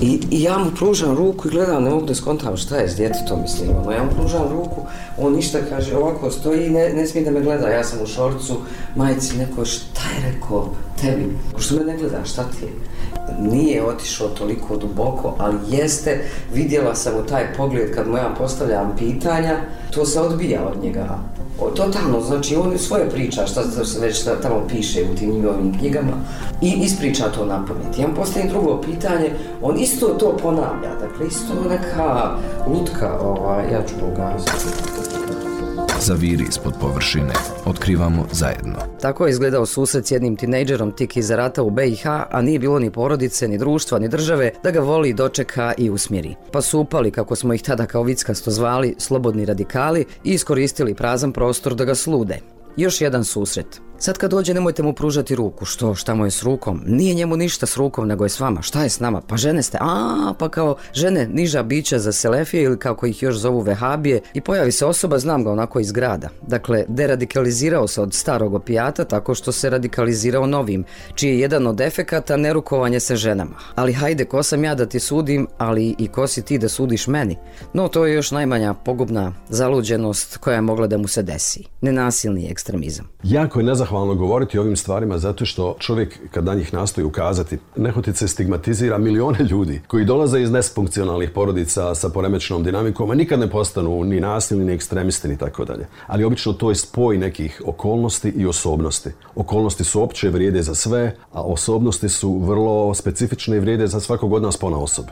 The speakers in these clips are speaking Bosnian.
I ja mu pružam ruku i gledam, ne mogu da skontam šta je s djetetom, mislim, ja mu pružam ruku, on ništa kaže, ovako stoji i ne smije da me gleda, ja sam u šorcu, majici neko, šta je rekao tebi, što me ne gleda, šta ti je? Nije otišao toliko duboko, ali jeste, vidjela sam u taj pogled kad mu ja postavljam pitanja, to se odbija od njega. Totalno, znači on svoje priča, šta se već tamo piše u tim njihovim knjigama i ispriča to na pamet. Ja mu postavim drugo pitanje, on isto to ponavlja, dakle isto neka lutka, ja ću ugaziti. Zaviri ispod površine. Otkrivamo zajedno. Tako je izgledao susret s jednim tinejdžerom tik iza rata u BiH, a nije bilo ni porodice, ni društva, ni države da ga voli, dočeka i usmjeri. Pa su upali, kako smo ih tada kao vickasto zvali, slobodni radikali i iskoristili prazan prostor da ga slude. Još jedan susret. Sad kad dođe nemojte mu pružati ruku. Šta mu je s rukom? Nije njemu ništa s rukom, nego je s vama. Šta je s nama? Pa žene ste. Pa kao žene, niža bića za selefije ili kako ih još zovu vehabije. I pojavi se osoba, znam ga onako iz grada. Dakle, deradikalizirao se od starog opijata tako što se radikalizirao novim, čiji je jedan od efekata nerukovanje sa ženama. Ali hajde, ko sam ja da ti sudim, ali i ko si ti da sudiš meni? No, to je još najmanja pogubna zaluđenost koja je mogla da mu se desi. Nenasilni ekstremizam. Jako je nezahvalno govoriti o ovim stvarima zato što čovjek kad na njih nastoji ukazati nehotice stigmatizira milione ljudi koji dolaze iz nesfunkcionalnih porodica sa poremećenom dinamikom, a nikad ne postanu ni nasilni, ni ekstremisti, ni tako dalje. Ali obično to je spoj nekih okolnosti i osobnosti. Okolnosti su opće, vrijede za sve, a osobnosti su vrlo specifične i vrijede za svakog od nas ponaosob.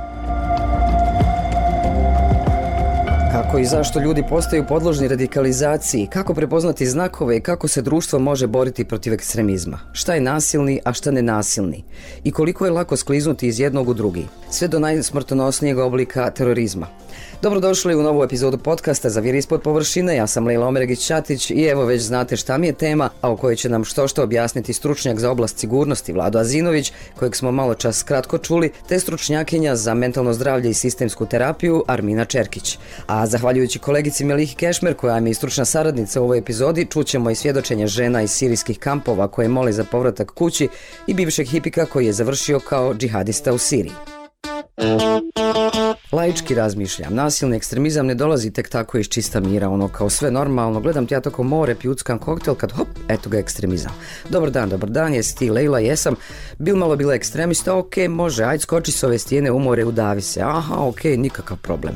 Kako i zašto ljudi postaju podložni radikalizaciji, kako prepoznati znakove i kako se društvo može boriti protiv ekstremizma. Šta je nasilni, a šta nenasilni? I koliko je lako skliznuti iz jednog u drugi, sve do najsmrtonosnijeg oblika terorizma. Dobrodošli u novu epizodu podcasta Zaviri ispod površine. Ja sam Lejla Omeregić-Ćatić i evo već znate šta mi je tema, a o kojoj će nam što objasniti stručnjak za oblast sigurnosti Vlado Azinović, kojeg smo malo čas kratko čuli, te stručnjakinja za mentalno zdravlje i sistemsku terapiju Armina Čerkić. A zahvaljujući kolegici Melihi Kešmer, koja mi je stručna saradnica u ovoj epizodi, čućemo i svjedočenje žena iz sirijskih kampova koje mole za povratak kući i bivšeg hipika koji je završio kao džihadista u Siriji. Laički razmišljam, nasilni ekstremizam ne dolazi tek tako iz čista mira, ono kao sve normalno, gledam ti ja toko more, pjuckam koktel, kad hop, eto ga ekstremizam. Dobar dan, jesi ti Lejla? Jesam. Malo bila ekstremista, ok, može, ajde skoči s ove stijene u more, udavi se, ok, nikakav problem.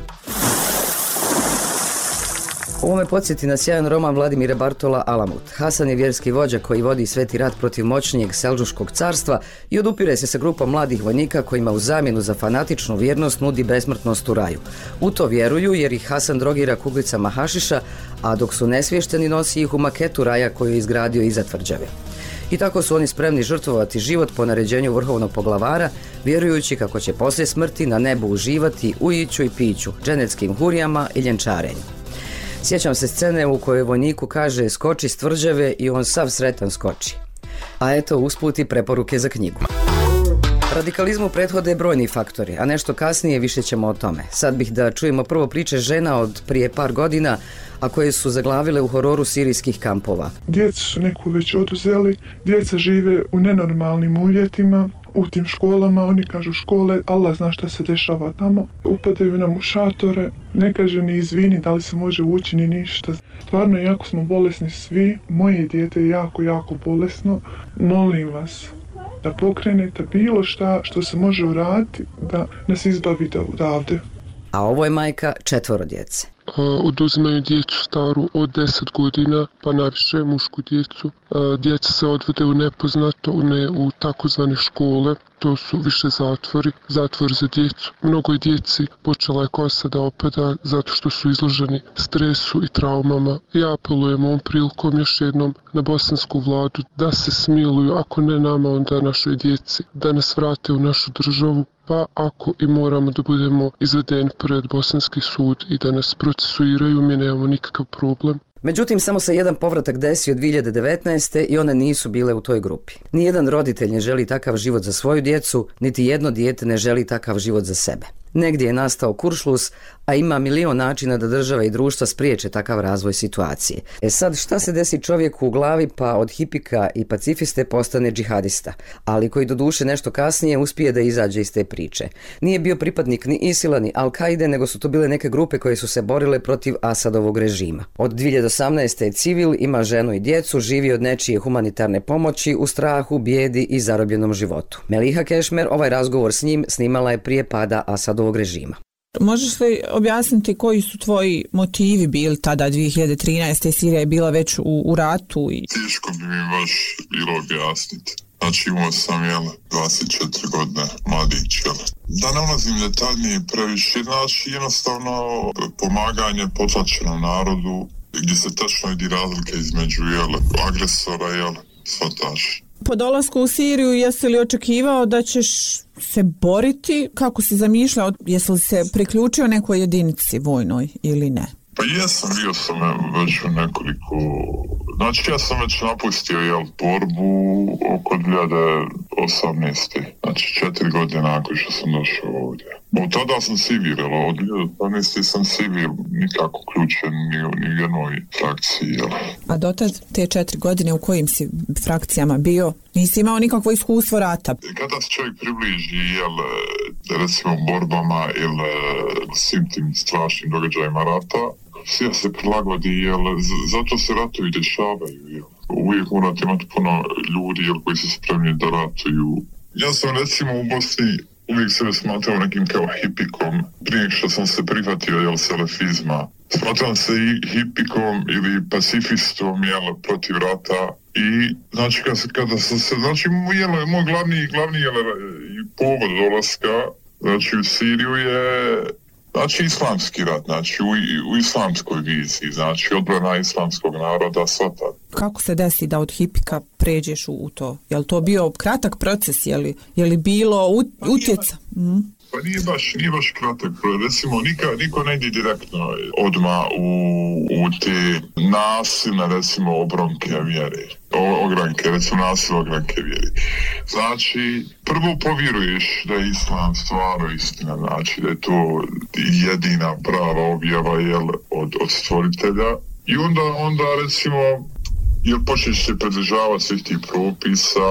Ovo me podsjeti na sjajan roman Vladimira Bartola Alamut. Hasan je vjerski vođa koji vodi sveti rat protiv moćnijeg Selđuškog carstva i odupire se sa grupom mladih vojnika kojima u zamjenu za fanatičnu vjernost nudi besmrtnost u raju. U to vjeruju jer ih Hasan drogira kuglicama hašiša, a dok su nesvješteni nosi ih u maketu raja koju je izgradio iza tvrđave. I tako su oni spremni žrtvovati život po naređenju vrhovnog poglavara, vjerujući kako će poslije smrti na nebu uživati u iću i piću, dženeckim hurijama i ljenčarenju. Sjećam se scene u kojoj vojniku kaže skoči s tvrđave i on sav sretan skoči. A eto usput i preporuke za knjigu. Radikalizmu prethode brojni faktori, a nešto kasnije više ćemo o tome. Sad bih da čujemo prvo priče žena od prije par godina, a koje su zaglavile u hororu sirijskih kampova. Djecu su neku već oduzeli, djeca žive u nenormalnim uvjetima, u tim školama, oni kažu škole, Allah zna šta se dešava tamo. Upadaju nam u šatore, ne kaže ni izvini da li se može ući ni ništa. Stvarno jako smo bolesni svi, moje dijete je jako bolesno, molim vas da pokrenete bilo što se može uraditi da nas izbavite odavde. A ovo je majka 4 djece. Oduzimaju djecu staru od 10 godina, pa najviše mušku djecu. Djeca se odvode u nepoznato, ne u takozvane škole. To su više zatvor za djecu. Mnogo je djeci počela je kosa da opada zato što su izloženi stresu i traumama. Ja apelujem ovom prilikom još jednom na bosansku vladu da se smiluju, ako ne nama, onda našoj djeci, da nas vrate u našu državu. Pa ako i moramo da budemo izvedeni pred bosanski sud i da nas procesuiraju, mi nemamo nikakav problem. Međutim, samo se jedan povratak desio 2019. i one nisu bile u toj grupi. Nijedan roditelj ne želi takav život za svoju djecu, niti jedno dijete ne želi takav život za sebe. Negdje je nastao kuršlus, a ima milion načina da država i društva spriječe takav razvoj situacije. Sad, šta se desi čovjeku u glavi pa od hipika i pacifiste postane džihadista, ali koji doduše nešto kasnije uspije da izađe iz te priče. Nije bio pripadnik ni Isila ni Al-Kaide, nego su to bile neke grupe koje su se borile protiv Asadovog režima. Od 2018. je civil, ima ženu i djecu, živi od nečije humanitarne pomoći u strahu, bijedi i zarobljenom životu. Meliha Kešmer ovaj razgovor s njim snimala je prije pada Asadovog režima. Možeš li objasniti koji su tvoji motivi bili tada 2013. Sirija je bila već u ratu? Teško bi mi baš bilo objasniti. Znači imao sam 24 godine, mladić. Da ne ulazim detaljnije previše, znači jednostavno pomaganje potlačenom narodu gdje se tačno vidi razlike između agresora i svataša. Po dolasku u Siriju jesi li očekivao da ćeš se boriti? Kako si zamišljao? Jesi li se priključio nekoj jedinici vojnoj ili ne? Pa jesam, bio sam već u nekoliko... Znači ja sam već napustio borbu oko 2018. Znači 4 godine nakon što sam došao ovdje. Od tada sam civil, od 2018. sam civil, nikako uključen ni u jednoj frakciji. A dotad te 4 godine u kojim si frakcijama bio? Nisi imao nikakvo iskustvo rata? Kada se čovjek približi, recimo borbama ili svim tim strašnim događajima rata, sve se prilagodi, zato se ratovi dešavaju. Uvijek morate imati puno ljudi koji su spremni da ratuju. Ja sam recimo u Bosni uvijek sebe smatrao nekim kao hipikom, prije što sam se prihvatio selefizma. Smatram se i hipikom ili pacifistom protiv rata. I znači kada sam se, znači moj glavni povod dolaska, znači u Siriju je znači islamski rat, znači u islamskoj viziji, znači odbrana islamskog naroda, svata. Kako se desi da od hipika pređeš u to? Je li to bio kratak proces? Je li bilo utjeca? Pa nije baš kratak. Recimo, niko ne ide direktno odmah u te nasilne, recimo, obronke vjere. Ogranke, recimo nasilne ogranke vjere. Znači, prvo povjeruješ da je islam stvarno istina, znači da je to jedina prava objava od stvoritelja. I onda recimo, počneš se pridržavati svih tih propisa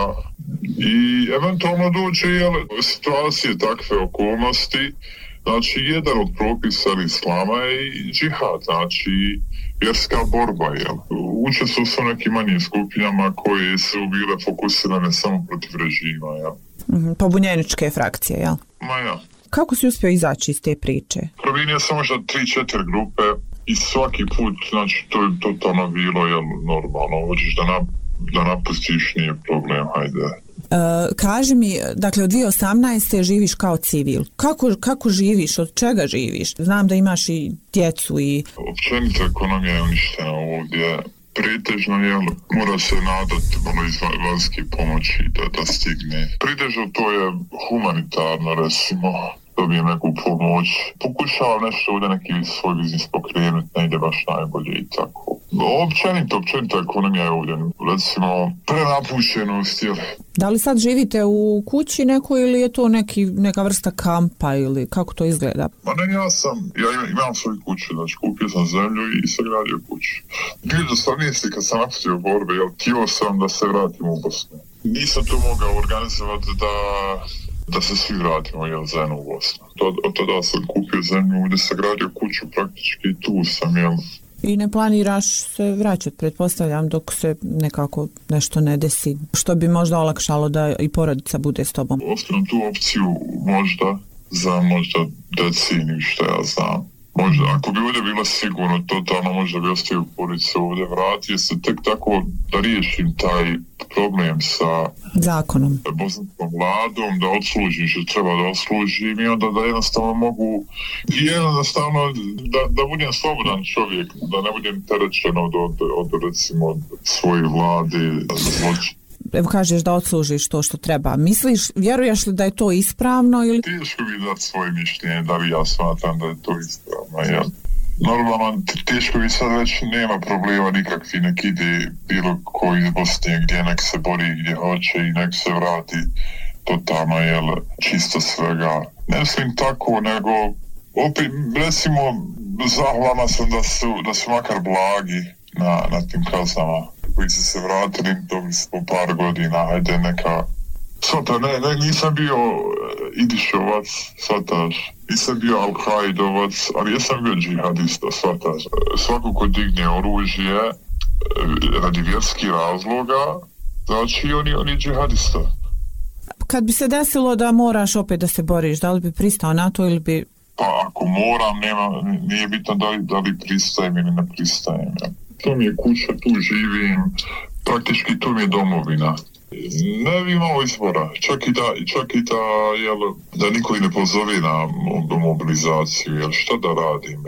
i eventualno dođe situacije, takve okolnosti. Znači, jedan od propisa islama je i džihad, znači vjerska borba. Učestvovao sam nekim manjim skupinama koje su bile fokusirane samo protiv režima. Pobunjeničke frakcije, jel? Ma ja. Kako si uspio izaći iz te priče? Promijenio sam možda 3-4 grupe i svaki put, znači to je totalno bilo normalno. Hoćeš da napustiš, nije problem, hajde. Kaži mi, dakle od 2018. živiš kao civil. Kako živiš? Od čega živiš? Znam da imaš i djecu i... Općenito ekonomija je uništena ovdje. Pretežno mora se nadati iz vanjske pomoći da stigne. Pretežno to je humanitarno, recimo, dobijem neku pomoć. Pokušavam nešto ovdje neki svoj biznis pokrenuti, ne ide baš najbolje i tako. Općenito ekonomija je ovdje, recimo, prenapušenost. Da li sad živite u kući nekoj ili je to neka vrsta kampa ili kako to izgleda? Ma ne, ja imam svoju kuću, znači kupio sam zemlju i sagradio kuću. 2018. kad sam napustio borbe, htio sam da se vratim u Bosnu. Nisam to mogao organizovati da se svi vratimo zajedno u Bosnu. Od tada sam kupio zemlju gdje sagradio kuću, praktički tu sam, I ne planiraš se vraćati, pretpostavljam, dok se nekako nešto ne desi, što bi možda olakšalo da i porodica bude s tobom? Ostavim tu opciju možda deceniju, što ja znam. Možda, ako bi ovdje bilo sigurno, totalno možda bi ostavio porodicu ovdje, vratio se tek tako da riješim taj problem sa zakonom, bosanskom vladom, da odslužim što treba da odslužim i onda da jednostavno mogu da budem slobodan čovjek, da ne budem terečen od recimo svoje vlade zločina. Evo kažeš da odslužiš to što treba. Vjeruješ li da je to ispravno ili... Teško bi dati svoje mišljenje, da li ja smatram da je to ispravno. Normalno, teško bi sad već nema problema nikakvi, nek ide bilo koji iz Bosne gdje nek se bori gdje hoće i nek se vrati totalno čisto svega. Ne mislim tako, nego opet recimo zahvalna sam da su makar blagi na tim kaznama koji su se vratili po par godina, ajde neka. Svata, nisam bio Idišovac, svataš, nisam bio Al-Kaidovac, ali jesam bio džihadista, svataš. Svako ko digne oružje radi vjerskih razloga, znači on je džihadista. Kad bi se desilo da moraš opet da se boriš, da li bi pristao na to ili bi... Pa ako moram, nije bitno da li pristajem ili ne pristajem. To mi je kuća, tu živim, praktički to mi je domovina. Ne bi imao izbora, čak i da niko i ne pozove na mobilizaciju, jer šta da radim,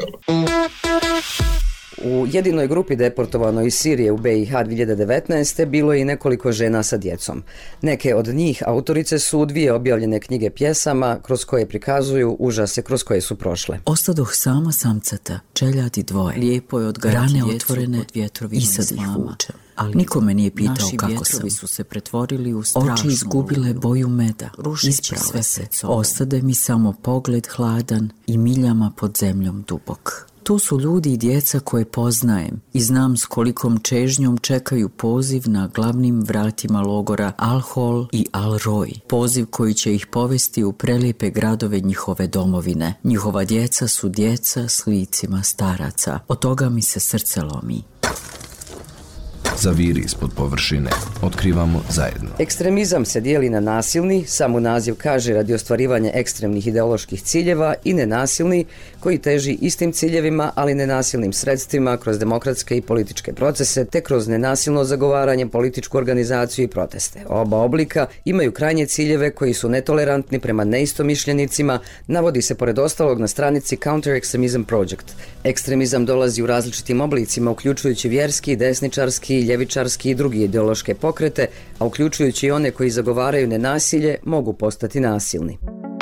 U jedinoj grupi deportovanoj iz Sirije u BiH 2019. bilo je i nekoliko žena sa djecom. Neke od njih autorice su 2 objavljene knjige pjesama kroz koje prikazuju užase kroz koje su prošle. Ostadoh sama samcata, čeljadi 2, lijepo je odgajati rane otvorene pod vjetrovima i sad ih vučem. Ali niko me nije pitao kako sam. Su se pretvorili u strašnu oči izgubile boju meda, isprave se, ostade mi samo pogled hladan i miljama pod zemljom dubok. Tu su ljudi i djeca koje poznajem i znam s kolikom čežnjom čekaju poziv na glavnim vratima logora Al-Hol i Al-Roj. Poziv koji će ih povesti u prelijepe gradove njihove domovine. Njihova djeca su djeca s licima staraca. Od toga mi se srce lomi. Zaviri ispod površine. Otkrivamo zajedno. Ekstremizam se dijeli na nasilni, samo naziv kaže radi ostvarivanja ekstremnih ideoloških ciljeva, i nenasilni, koji teži istim ciljevima, ali nenasilnim sredstvima kroz demokratske i političke procese, te kroz nenasilno zagovaranje, političku organizaciju i proteste. Oba oblika imaju krajnje ciljeve koji su netolerantni prema neistomišljenicima, navodi se pored ostalog na stranici Counter Extremism Project. Ekstremizam dolazi u različitim oblicima, uključujući vjerski, desničarski, ljevičarski i drugi ideološke pokrete, a uključujući i one koji zagovaraju nenasilje, mogu postati nasilni.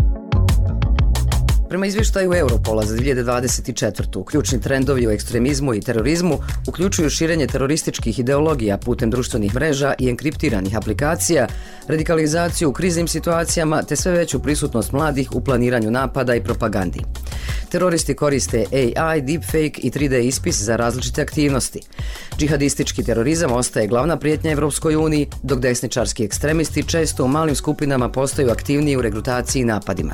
Prema izvještaju Europola za 2024. ključni trendovi u ekstremizmu i terorizmu uključuju širenje terorističkih ideologija putem društvenih mreža i enkriptiranih aplikacija, radikalizaciju u kriznim situacijama te sve veću prisutnost mladih u planiranju napada i propagandi. Teroristi koriste AI, deepfake i 3D ispis za različite aktivnosti. Džihadistički terorizam ostaje glavna prijetnja Evropskoj uniji, dok desničarski ekstremisti često u malim skupinama postaju aktivniji u regrutaciji i napadima.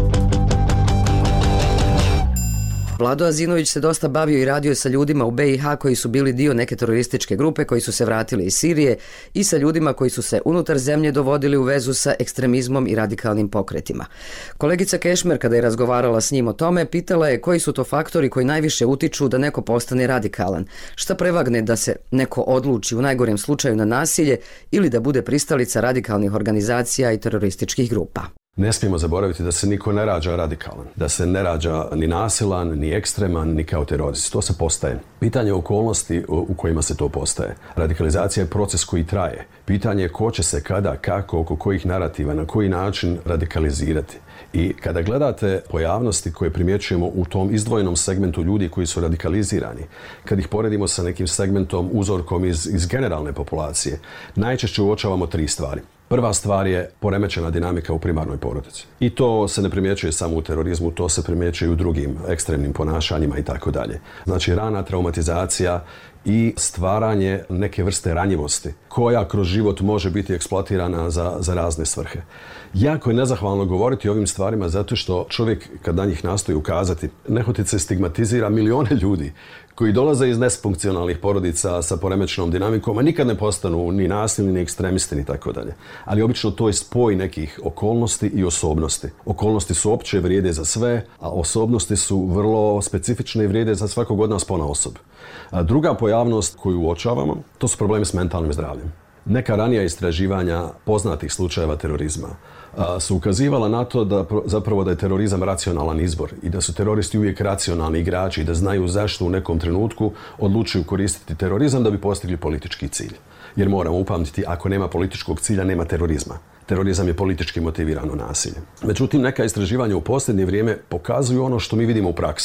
Vlado Azinović se dosta bavio i radio sa ljudima u BiH koji su bili dio neke terorističke grupe koji su se vratili iz Sirije i sa ljudima koji su se unutar zemlje dovodili u vezu sa ekstremizmom i radikalnim pokretima. Kolegica Kešmer, kada je razgovarala s njim o tome, pitala je koji su to faktori koji najviše utiču da neko postane radikalan. Šta prevagne da se neko odluči u najgorem slučaju na nasilje ili da bude pristalica radikalnih organizacija i terorističkih grupa? Ne smijemo zaboraviti da se niko ne rađa radikalan, da se ne rađa ni nasilan, ni ekstreman, ni kao terorist. To se postaje. Pitanje okolnosti u kojima se to postaje. Radikalizacija je proces koji traje. Pitanje je ko će se kada, kako, oko kojih narativa, na koji način radikalizirati. I kada gledate pojavnosti koje primjećujemo u tom izdvojenom segmentu ljudi koji su radikalizirani, kad ih poredimo sa nekim segmentom, uzorkom iz generalne populacije, najčešće uočavamo 3 stvari. Prva stvar je poremećena dinamika u primarnoj porodici. I to se ne primjećuje samo u terorizmu, to se primjećuje i u drugim ekstremnim ponašanjima i tako dalje. Znači rana traumatizacija i stvaranje neke vrste ranjivosti koja kroz život može biti eksploatirana za razne svrhe. Jako je nezahvalno govoriti o ovim stvarima zato što čovjek kad na njih nastoji ukazati, nehotice stigmatizira milijone ljudi koji dolaze iz nesfunkcionalnih porodica sa poremećenom dinamikom, a nikad ne postanu ni nasilni, ni ekstremisti, ni tako dalje. Ali obično to je spoj nekih okolnosti i osobnosti. Okolnosti su opće, vrijede za sve, a osobnosti su vrlo specifične i vrijede za svakog od nas ponaosob. Druga pojavnost koju uočavamo, to su problemi s mentalnim zdravljem. Neka ranija istraživanja poznatih slučajeva terorizma su ukazivala na to da je terorizam racionalan izbor i da su teroristi uvijek racionalni igrači i da znaju zašto u nekom trenutku odlučuju koristiti terorizam da bi postigli politički cilj. Jer moramo upamtiti, ako nema političkog cilja, nema terorizma. Terorizam je politički motivirano nasilje. Međutim, neka istraživanja u posljednje vrijeme pokazuju ono što mi vidimo u praksi.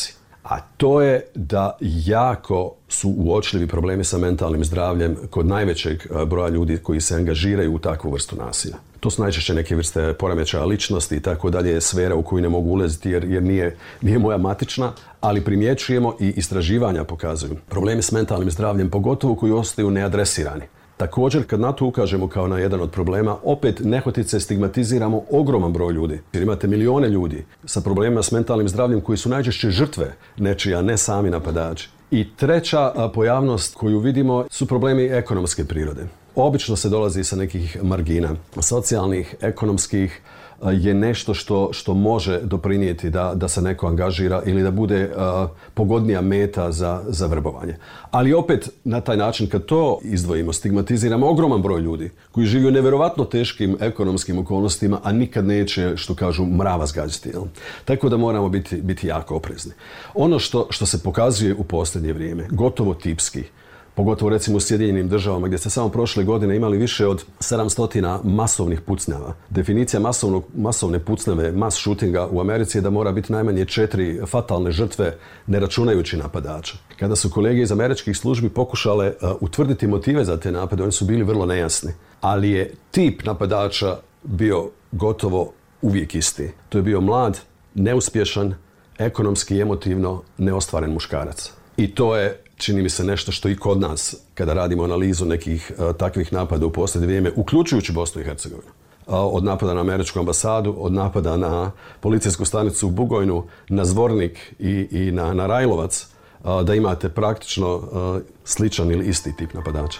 A to je da jako su uočljivi problemi sa mentalnim zdravljem kod najvećeg broja ljudi koji se angažiraju u takvu vrstu nasilja. To su najčešće neke vrste poremećaja ličnosti i tako dalje, sfera u koju ne mogu ulaziti jer nije moja matična, ali primjećujemo i istraživanja pokazuju problemi s mentalnim zdravljem, pogotovo koji ostaju neadresirani. Također, kad na to ukažemo kao na jedan od problema, opet nehotice stigmatiziramo ogroman broj ljudi. Jer imate milijone ljudi sa problemima s mentalnim zdravljem koji su najčešće žrtve nečija, ne sami napadači. I treća pojavnost koju vidimo su problemi ekonomske prirode. Obično se dolazi sa nekih margina, socijalnih, ekonomskih, je nešto što može doprinijeti da se neko angažira ili da bude pogodnija meta za vrbovanje. Ali opet na taj način kad to izdvojimo, stigmatiziramo ogroman broj ljudi koji žive u nevjerovatno teškim ekonomskim okolnostima, a nikad neće, što kažu, mrava zgađati. Tako da moramo biti jako oprezni. Ono što se pokazuje u posljednje vrijeme, gotovo tipski, pogotovo recimo u Sjedinjenim državama gdje ste samo prošle godine imali više od 700 masovnih pucnjava. Definicija masovne pucnjave, mass shootinga u Americi je da mora biti najmanje 4 fatalne žrtve, ne računajući napadača. Kada su kolege iz američkih službi pokušale utvrditi motive za te napade, oni su bili vrlo nejasni. Ali je tip napadača bio gotovo uvijek isti. To je bio mlad, neuspješan, ekonomski i emotivno neostvaren muškarac. I to je, čini mi se, nešto što i kod nas, kada radimo analizu nekih takvih napada u posljednje vrijeme, uključujući Bosnu i Hercegovinu, od napada na američku ambasadu, od napada na policijsku stanicu u Bugojnu, na Zvornik i na Rajlovac, da imate praktično sličan ili isti tip napadača.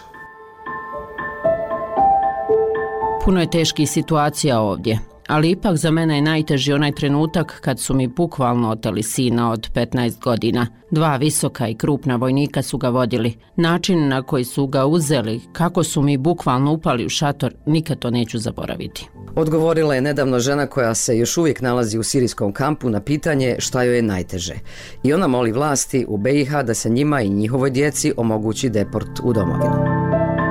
Puno je teških situacija ovdje, ali ipak za mene je najteži onaj trenutak kad su mi bukvalno oteli sina od 15 godina. 2 visoka i krupna vojnika su ga vodili. Način na koji su ga uzeli, kako su mi bukvalno upali u šator, nikad to neću zaboraviti. Odgovorila je nedavno žena koja se još uvijek nalazi u sirijskom kampu na pitanje šta joj je najteže. I ona moli vlasti u BiH da se njima i njihovoj djeci omogući deport u domovinu.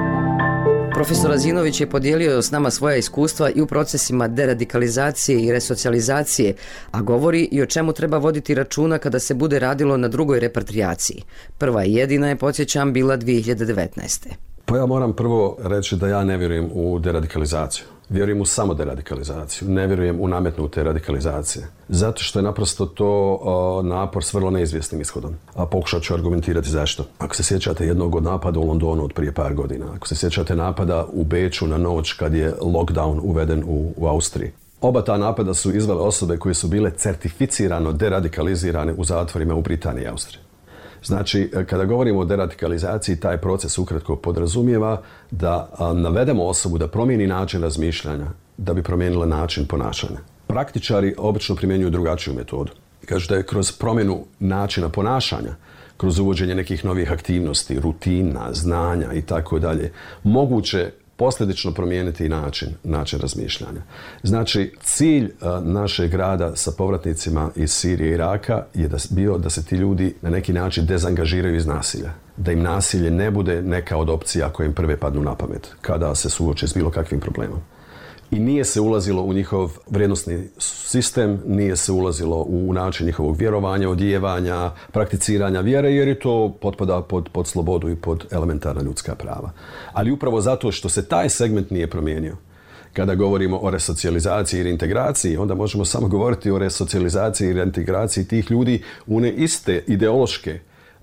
Profesor Azinović je podijelio s nama svoja iskustva i u procesima deradikalizacije i resocijalizacije, a govori i o čemu treba voditi računa kada se bude radilo na drugoj repatrijaciji. Prva i jedina je, podsjećam, bila 2019. Pa ja moram prvo reći da ja ne vjerujem u deradikalizaciju. Vjerujem u samo deradikalizaciju, ne vjerujem u nametnute radikalizacije. Zato što je naprosto to napor s vrlo neizvjesnim ishodom. A pokušat ću argumentirati zašto. Ako se sjećate jednog od napada u Londonu od prije par godina, ako se sjećate napada u Beču na noć kad je lockdown uveden u Austriji. Oba ta napada su izvele osobe koje su bile certificirano deradikalizirane u zatvorima u Britaniji i Austriji. Znači, kada govorimo o deradikalizaciji, taj proces ukratko podrazumijeva da navedemo osobu da promijeni način razmišljanja, da bi promijenila način ponašanja. Praktičari obično primjenjuju drugačiju metodu. Kažu da je kroz promjenu načina ponašanja, kroz uvođenje nekih novih aktivnosti, rutina, znanja i tako dalje, moguće posljedično promijeniti i način razmišljanja. Znači, cilj našeg rada sa povratnicima iz Sirije i Iraka je bio da se ti ljudi na neki način dezangažiraju iz nasilja. Da im nasilje ne bude neka od opcija koje im prve padnu na pamet kada se suoče s bilo kakvim problemom. I nije se ulazilo u njihov vrijednosni sistem, nije se ulazilo u način njihovog vjerovanja, odijevanja, prakticiranja vjere, jer je to potpada pod slobodu i pod elementarna ljudska prava. Ali upravo zato što se taj segment nije promijenio, kada govorimo o resocijalizaciji i reintegraciji, onda možemo samo govoriti o resocijalizaciji i reintegraciji tih ljudi u one iste ideološke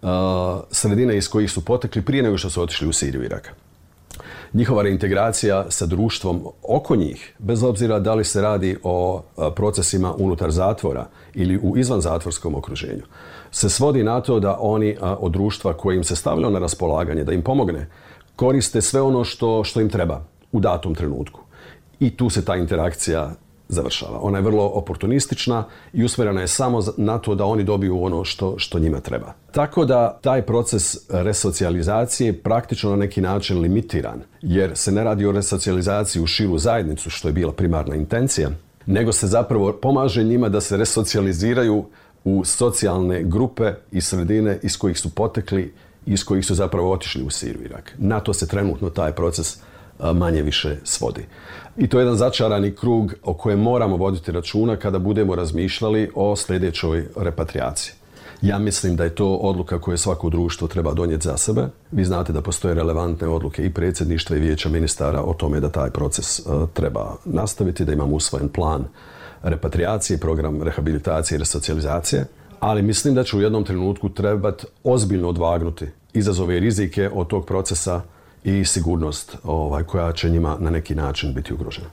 sredine iz kojih su potekli prije nego što su otišli u Siriju i Irak. Njihova reintegracija sa društvom oko njih, bez obzira da li se radi o procesima unutar zatvora ili u izvanzatvorskom okruženju, se svodi na to da oni od društva koje im se stavljalo na raspolaganje, da im pomogne, koriste sve ono što im treba u datom trenutku. I tu se ta interakcija završava. Ona je vrlo oportunistična i usmjerena je samo na to da oni dobiju ono što njima treba. Tako da taj proces resocijalizacije je praktično na neki način limitiran, jer se ne radi o resocijalizaciji u širu zajednicu, što je bila primarna intencija, nego se zapravo pomaže njima da se resocijaliziraju u socijalne grupe i sredine iz kojih su potekli i iz kojih su zapravo otišli u Siriju i Irak. Na to se trenutno taj proces manje više svodi. I to je jedan začarani krug o kojem moramo voditi računa kada budemo razmišljali o sljedećoj repatrijaciji. Ja mislim da je to odluka koju svako društvo treba donijeti za sebe. Vi znate da postoje relevantne odluke i predsjedništva i vijeća ministara o tome da taj proces treba nastaviti, da imamo usvojen plan repatriacije, program rehabilitacije i resocijalizacije, ali mislim da će u jednom trenutku trebati ozbiljno odvagnuti izazove i rizike od tog procesa i sigurnost koja će njima na neki način biti ugrožena.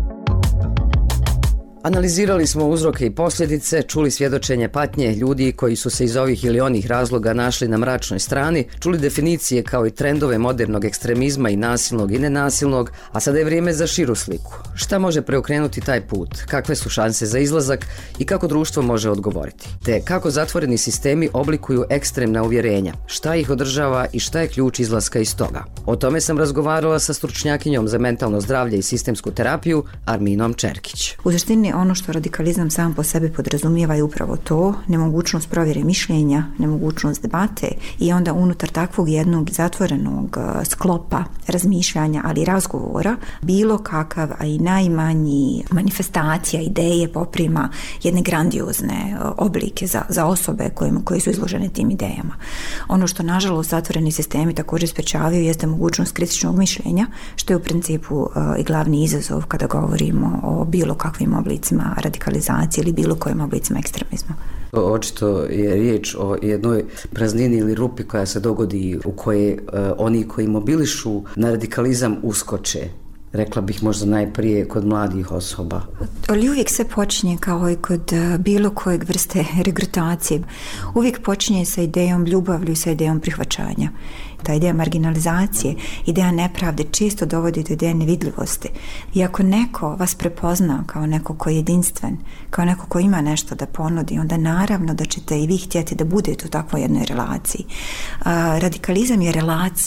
Analizirali smo uzroke i posljedice, čuli svjedočenje patnje ljudi koji su se iz ovih ili onih razloga našli na mračnoj strani, čuli definicije kao i trendove modernog ekstremizma i nasilnog i nenasilnog, a sada je vrijeme za širu sliku. Šta može preokrenuti taj put? Kakve su šanse za izlazak i kako društvo može odgovoriti? Te kako zatvoreni sistemi oblikuju ekstremna uvjerenja? Šta ih održava i šta je ključ izlaska iz toga? O tome sam razgovarala sa stručnjakinjom za mentalno zdravlje i sistemsku terapiju Arminom Čerkić. U suštini ono što radikalizam sam po sebi podrazumijeva je upravo to, nemogućnost provjere mišljenja, nemogućnost debate i onda unutar takvog jednog zatvorenog sklopa razmišljanja, ali i razgovora, bilo kakav, a i najmanji manifestacija, ideje poprima jedne grandiozne oblike za osobe koje su izložene tim idejama. Ono što nažalost zatvoreni sistemi također sprečavaju jeste mogućnost kritičnog mišljenja, što je u principu i glavni izazov kada govorimo o bilo kakvim oblicima radikalizacije ili bilo kojim oblicima ekstremizma. Očito je riječ o jednoj praznini ili rupi koja se dogodi u kojoj oni koji mobilišu na radikalizam uskoče. Rekla bih možda najprije kod mladih osoba. Ali uvijek se počinje kao i kod bilo kojeg vrste regrutacije. Uvijek počinje sa idejom ljubavlju i sa idejom prihvaćanja. Ta ideja marginalizacije, ideja nepravde često dovodi do ideje nevidljivosti. I ako neko vas prepozna kao neko koji je jedinstven, kao neko koji ima nešto da ponudi, onda naravno da ćete i vi htjeti da budete u takvoj jednoj relaciji. Radikalizam je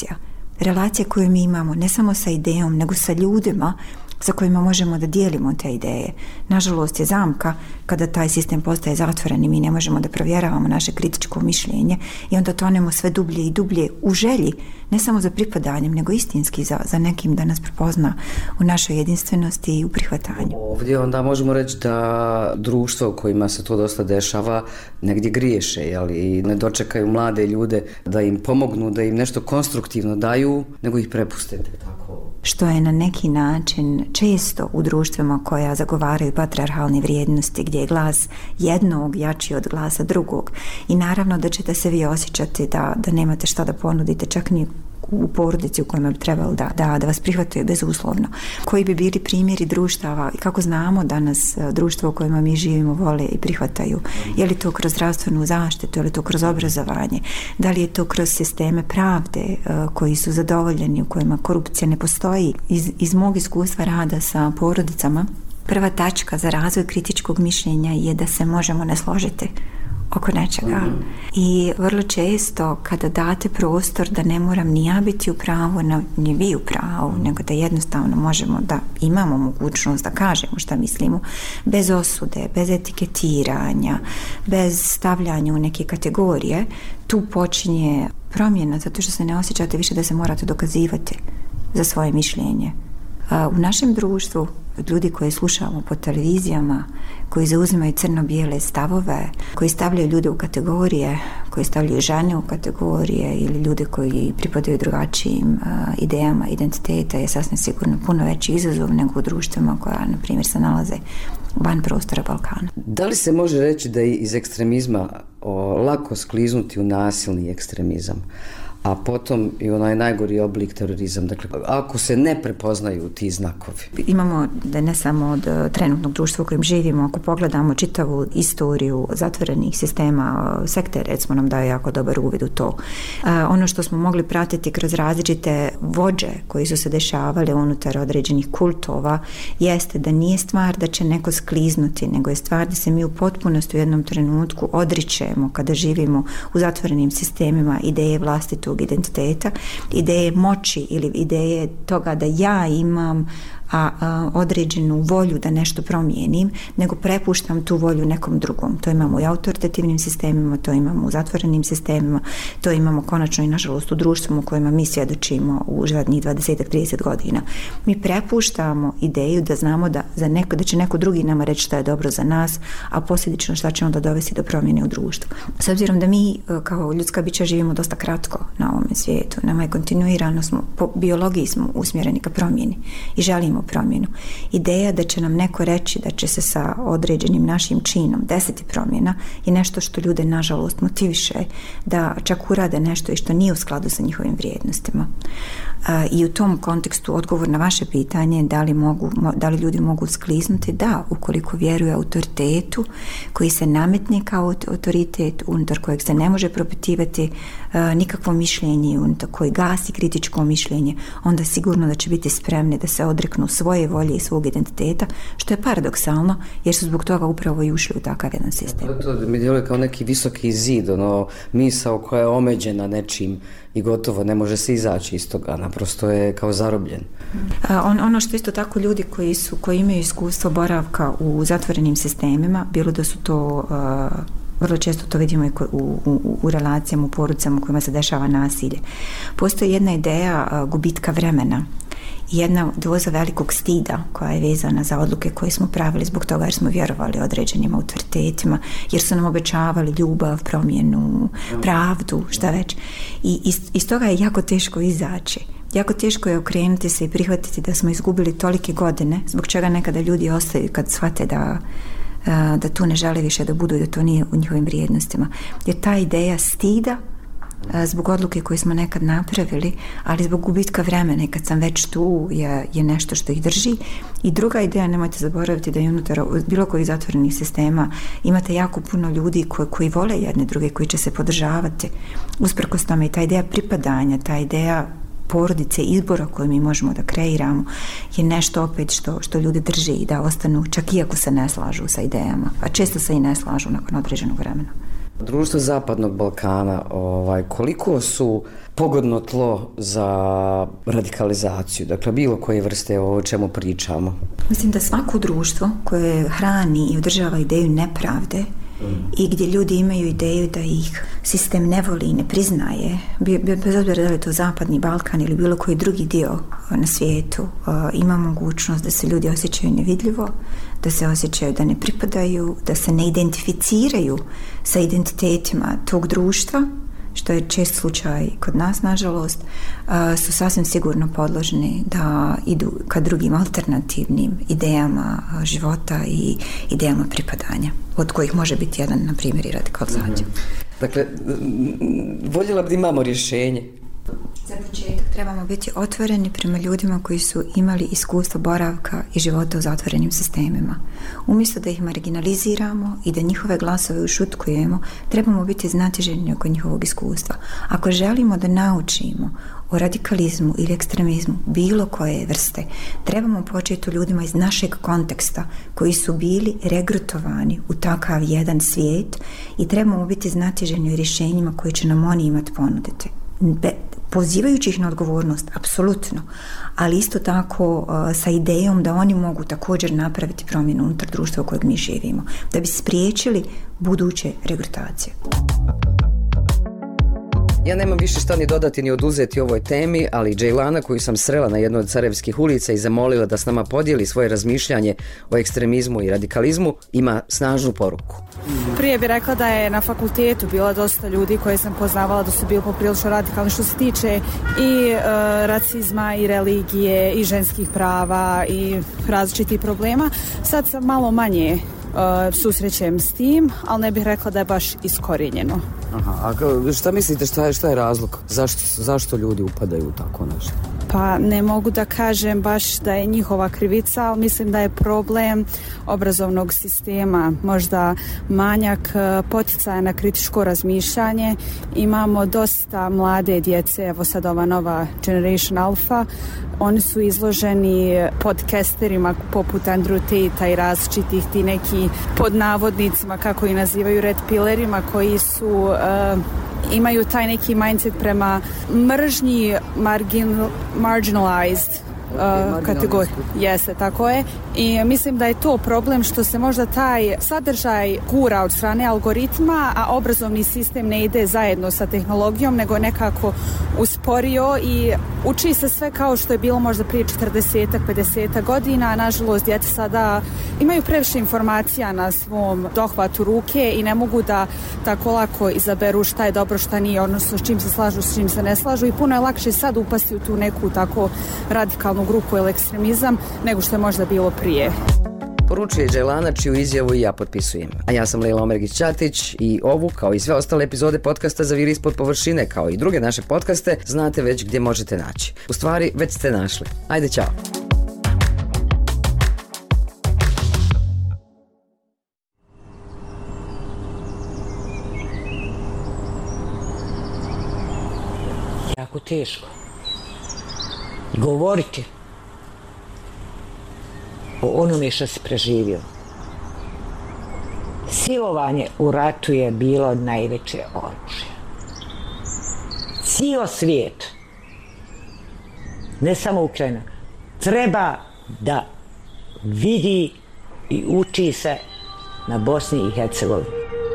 relacija koju mi imamo ne samo sa idejom, nego sa ljudima sa kojima možemo da dijelimo te ideje. Nažalost je zamka kada taj sistem postaje zatvoren i mi ne možemo da provjeravamo naše kritičko mišljenje i onda tonemo sve dublje i dublje u želji, ne samo za pripadanjem, nego istinski za nekim da nas prepozna u našoj jedinstvenosti i u prihvatanju. Ovdje onda možemo reći da društvo u kojima se to dosta dešava negdje griješe, i ne dočekaju mlade ljude da im pomognu, da im nešto konstruktivno daju, nego ih prepustite tako. Što je na neki način često u društvima koja zagovaraju patrijarhalne vrijednosti, gdje je glas jednog jači od glasa drugog. I naravno da ćete se vi osjećati da nemate šta da ponudite, čak ni u porodici u kojima bi trebalo da vas prihvataju bezuslovno. Koji bi bili primjeri društava i kako znamo danas društvo u kojima mi živimo vole i prihvataju? Je li to kroz zdravstvenu zaštitu, je li to kroz obrazovanje? Da li je to kroz sisteme pravde koji su zadovoljeni, u kojima korupcija ne postoji? Iz mog iskustva rada sa porodicama, prva tačka za razvoj kritičkog mišljenja je da se možemo ne složiti oko nečega. I vrlo često kada date prostor da ne moram ni ja biti u pravu, ni vi u pravu, nego da jednostavno možemo da imamo mogućnost da kažemo šta mislimo, bez osude, bez etiketiranja, bez stavljanja u neke kategorije, tu počinje promjena, zato što se ne osjećate više da se morate dokazivati za svoje mišljenje. U našem društvu, ljudi koji slušamo po televizijama, koji zauzimaju crno-bijele stavove, koji stavljaju ljude u kategorije, koji stavljaju žene u kategorije ili ljude koji pripadaju drugačijim idejama identiteta, je sasvim sigurno puno veći izazov nego u društvima koja, na primjer, se nalaze van prostora Balkana. Da li se može reći da je iz ekstremizma lako skliznuti u nasilni ekstremizam, a potom i onaj najgori oblik terorizam? Dakle, ako se ne prepoznaju ti znakovi. Imamo da ne samo od trenutnog društva u kojem živimo, ako pogledamo čitavu istoriju zatvorenih sistema, sekte recimo nam daje jako dobar uvid u to. Ono što smo mogli pratiti kroz različite vođe koji su se dešavali unutar određenih kultova jeste da nije stvar da će neko skliznuti, nego je stvar da se mi u potpunosti u jednom trenutku odričemo kada živimo u zatvorenim sistemima ideje vlastitog identiteta, ideje moći ili ideje toga da ja imam određenu volju da nešto promijenim, nego prepuštam tu volju nekom drugom. To imamo i autoritativnim sistemima, to imamo u zatvorenim sistemima, to imamo konačno i nažalost u društvu u kojima mi svjedočimo u zadnjih 20-30 godina. Mi prepuštamo ideju da znamo da će neko drugi nama reći šta je dobro za nas, a posljedično šta će onda dovesti do promjene u društvu. S obzirom da mi kao ljudska bića živimo dosta kratko na ovome svijetu, nama je kontinuirano, po biologiji smo usmjereni ka promjeni i želimo promjenu. Ideja da će nam neko reći da će se sa određenim našim činom desiti promjena je nešto što ljude nažalost motiviše da čak urade nešto i što nije u skladu sa njihovim vrijednostima. I u tom kontekstu odgovor na vaše pitanje da li ljudi mogu skliznuti, da, ukoliko vjeruje autoritetu koji se nametne kao autoritet, unutar kojeg se ne može propitivati nikakvo mišljenje, unutar koji gasi kritičko mišljenje, onda sigurno da će biti spremni da se odreknu svoje volje i svog identiteta, što je paradoksalno, jer su zbog toga upravo i ušli u takav jedan sistem. To mi djeluje kao neki visoki zid, misao koja je omeđena nečim i gotovo ne može se izaći iz toga, naprosto je kao zarobljen. Ono što isto tako ljudi koji imaju iskustvo boravka u zatvorenim sistemima, bilo da su to vrlo često to vidimo i u relacijama, u porodicama u kojima se dešava nasilje. Postoji jedna ideja gubitka vremena i jedna doza velikog stida koja je vezana za odluke koje smo pravili zbog toga jer smo vjerovali određenim autoritetima, jer su nam obećavali ljubav, promjenu, pravdu, šta već. I iz toga je jako teško izaći. Jako teško je okrenuti se i prihvatiti da smo izgubili tolike godine, zbog čega nekada ljudi ostaju kad shvate da tu ne žele više da budu i da to nije u njihovim vrijednostima. Jer ta ideja stida zbog odluke koje smo nekad napravili, ali zbog gubitka vremena i kad sam već tu je nešto što ih drži. I druga ideja, nemojte zaboraviti da je unutar bilo kojih zatvorenih sistema imate jako puno ljudi koji vole jedne druge, koji će se podržavati usprkos tome, i ta ideja pripadanja, ta ideja porodice, izbora koje mi možemo da kreiramo je nešto opet što ljudi drži i da ostanu čak iako se ne slažu sa idejama, a često se i ne slažu nakon određenog vremena. Društvo Zapadnog Balkana, koliko su pogodno tlo za radikalizaciju, dakle bilo koje vrste o čemu pričamo? Mislim da svako društvo koje hrani i održava ideju nepravde i gdje ljudi imaju ideju da ih sistem ne voli i ne priznaje, bez obzira da li je to Zapadni Balkan ili bilo koji drugi dio na svijetu, ima mogućnost da se ljudi osjećaju nevidljivo, da se osjećaju da ne pripadaju, da se ne identificiraju sa identitetima tog društva, što je čest slučaj kod nas, nažalost, su sasvim sigurno podložni da idu ka drugim alternativnim idejama života i idejama pripadanja, od kojih može biti jedan, na primjer, i radikalizacija. Dakle, voljela bi da imamo rješenje. Za početak trebamo biti otvoreni prema ljudima koji su imali iskustvo boravka i života u zatvorenim sistemima. Umjesto da ih marginaliziramo i da njihove glasove ušutkujemo, trebamo biti znatiželjni oko njihovog iskustva. Ako želimo da naučimo o radikalizmu ili ekstremizmu bilo koje vrste, trebamo početi u ljudima iz našeg konteksta koji su bili regrutovani u takav jedan svijet i trebamo biti znatiželjni o rješenjima koje će nam oni imati ponuditi. Pozivajući ih na odgovornost, apsolutno, ali isto tako sa idejom da oni mogu također napraviti promjenu unutar društva u kojeg mi živimo, da bi spriječili buduće regrutacije. Ja nemam više šta ni dodati ni oduzeti ovoj temi, ali Džejlana, koju sam srela na jednoj od Sarajevskih ulica i zamolila da s nama podijeli svoje razmišljanje o ekstremizmu i radikalizmu, ima snažnu poruku. Prije bih rekla da je na fakultetu bilo dosta ljudi koje sam poznavala da su bili poprilično radikalni što se tiče i rasizma i religije i ženskih prava i različitih problema. Sad sam malo manje susrećem s tim, ali ne bih rekla da je baš iskorijenjeno. Aha, a šta mislite, šta je razlog? Zašto ljudi upadaju u tako nešto? Pa ne mogu da kažem baš da je njihova krivica, ali mislim da je problem obrazovnog sistema, možda manjak poticaja na kritičko razmišljanje. Imamo dosta mlade djece, evo sad ova nova Generation Alpha, oni su izloženi podcasterima poput Andrew Tate-a i različitih ti neki pod navodnicima, kako i nazivaju, red pillerima, koji su imaju taj neki mindset prema mržnji marginalized kategoriju. Jeste, tako je. I mislim da je to problem što se možda taj sadržaj gura od strane algoritma, a obrazovni sistem ne ide zajedno sa tehnologijom, nego je nekako usporio i uči se sve kao što je bilo možda prije 40-50 godina, a nažalost djeca sada imaju previše informacija na svom dohvatu ruke i ne mogu da tako lako izaberu šta je dobro, šta nije, odnosno s čim se slažu, s čim se ne slažu i puno je lakše sad upasti u tu neku tako radikalnu grupu ili ekstremizam nego što je možda bilo prije. Poručuje Đelana, čiju izjavu i ja potpisujem. A ja sam Lejla Omergić-Ćatić i ovu, kao i sve ostale epizode podcasta Zaviri ispod površine, kao i druge naše podcaste, znate već gdje možete naći. U stvari, već ste našli. Ajde, ćao! Jako teško govoriti o onome što si preživio. Silovanje u ratu je bilo najveće oružje. Cijel svijet, ne samo Ukrajina, treba da vidi i uči se na Bosni i Hercegovini.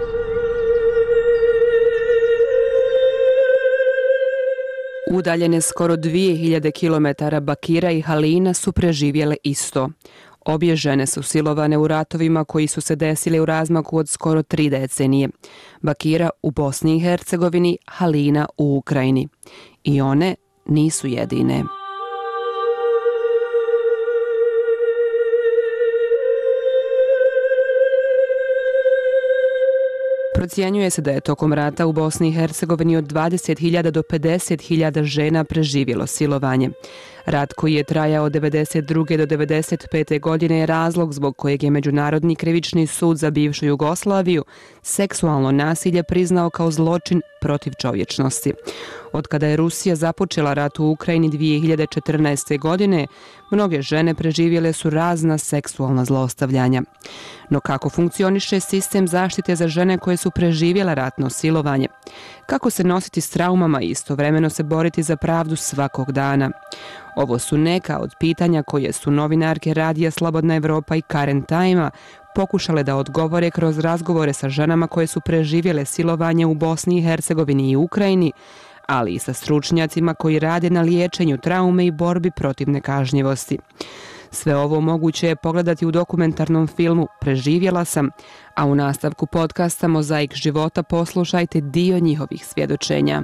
Udaljene skoro 2000 km Bakira i Halina su preživjele isto. Obje žene su silovane u ratovima koji su se desili u razmaku od skoro 3 decenije. Bakira u Bosni i Hercegovini, Halina u Ukrajini. I one nisu jedine. Procjenjuje se da je tokom rata u Bosni i Hercegovini od 20.000 do 50.000 žena preživjelo silovanje. Rat koji je trajao od 1992. do 1995. godine je razlog zbog kojeg je Međunarodni krivični sud za bivšu Jugoslaviju seksualno nasilje priznao kao zločin protiv čovječnosti. Od kada je Rusija započela rat u Ukrajini 2014. godine, mnoge žene preživjele su razna seksualna zlostavljanja. No kako funkcioniše sistem zaštite za žene koje su preživjele ratno silovanje? Kako se nositi s traumama i istovremeno se boriti za pravdu svakog dana? Ovo su neka od pitanja koje su novinarke Radija Slobodna Evropa i Current Time-a pokušale da odgovore kroz razgovore sa ženama koje su preživjele silovanje u Bosni i Hercegovini i Ukrajini, ali i sa stručnjacima koji rade na liječenju traume i borbi protiv nekažnjivosti. Sve ovo moguće je pogledati u dokumentarnom filmu Preživjela sam, a u nastavku podcasta Mozaik života poslušajte dio njihovih svjedočenja.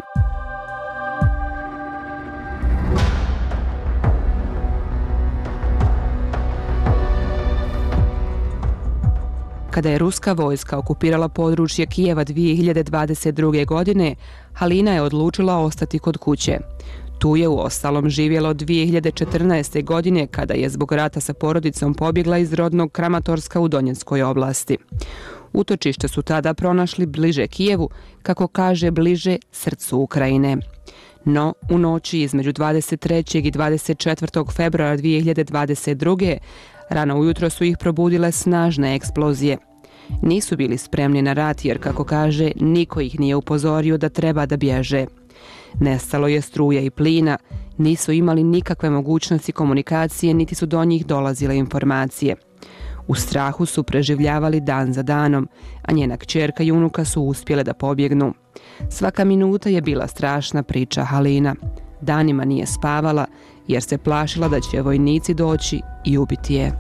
Kada je ruska vojska okupirala područje Kijeva 2022. godine, Halina je odlučila ostati kod kuće. Tu je u ostalom živjela od 2014. godine kada je zbog rata sa porodicom pobjegla iz rodnog Kramatorska u Donjeckoj oblasti. Utočište su tada pronašli bliže Kijevu, kako kaže bliže srcu Ukrajine. No, u noći između 23. i 24. februara 2022. rano ujutro su ih probudile snažne eksplozije. Nisu bili spremni na rat jer, kako kaže, niko ih nije upozorio da treba da bježe. Nestalo je struje i plina, nisu imali nikakve mogućnosti komunikacije, niti su do njih dolazile informacije. U strahu su preživljavali dan za danom, a njena kćerka i unuka su uspjele da pobjegnu. Svaka minuta je bila strašna, priča Halina. Danima nije spavala jer se plašila da će vojnici doći i ubiti je.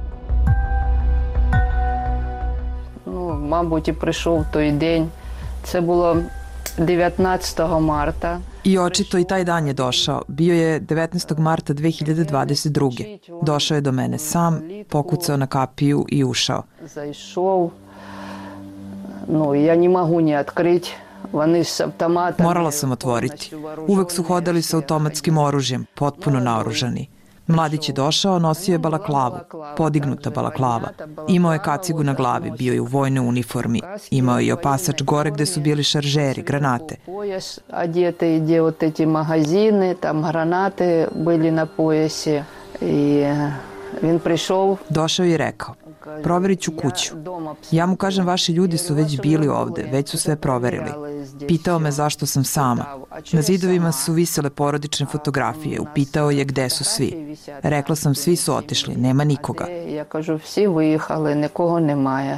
Мабуть, і прийшов той день. Це було 19. marta. I očito i taj dan je došao. Bio je 19. marta 2022. Došao je do mene sam, pokucao na kapiju i ušao. Zaišao. Ja ne mogu ni otkriti. Morala sam otvoriti. Uvek su hodali sa automatskim oružjem, potpuno naoružani. Mladić je došao, nosio je balaklavu, podignuta balaklava. Imao je kacigu na glavi, bio je u vojnoj uniformi. Imao je i opasač gore gde su bili šaržeri, granate. Одеты, где вот эти магазины, там гранаты были на поясе. И він прийшов. Došao je i rekao, Proverit ću kuću. Ja mu kažem, vaši ljudi su već bili ovde, već su sve proverili. Pitao me zašto sam sama. Na zidovima su visele porodične fotografije. Upitao je gde su svi. Rekla sam, svi su otišli, nema nikoga. Ja kažu, svi vyjehali, nikogo nemaje.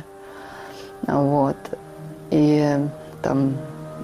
I tam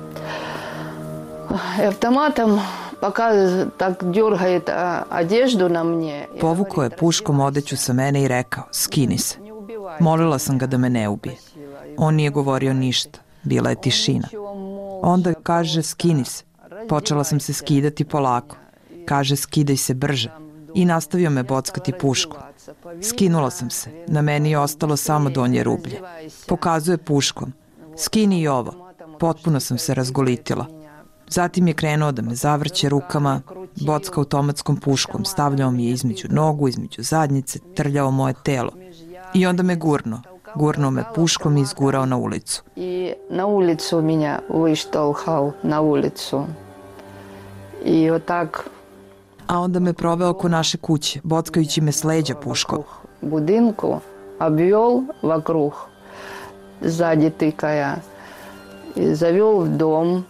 автоматом пока так дергает одежду на мне. Povukao je puškom odeću sa mene i rekao, skini se. Molila sam ga da me ne ubije. On nije govorio ništa, bila je tišina. Onda kaže, skini se. Počela sam se skidati polako. Kaže, skidaj se brže. I nastavio me bockati puškom. Skinula sam se, na meni je ostalo samo donje rublje. Pokazuje puškom, skini i ovo. Potpuno sam se razgolitila. Zatim je krenuo da me zavrće rukama, bocka automatskom puškom, stavljao mi je između nogu, između zadnjice, trljao moje telo. I onda me gurnuo me puškom i izgurao na ulicu. I na ulicu minja vyštolhal, na ulicu. I otak... A onda me proveo oko naše kuće, bockajući me s leđa puškom. Budinku obvел вокруг, сзади тыкая, и завел в дом.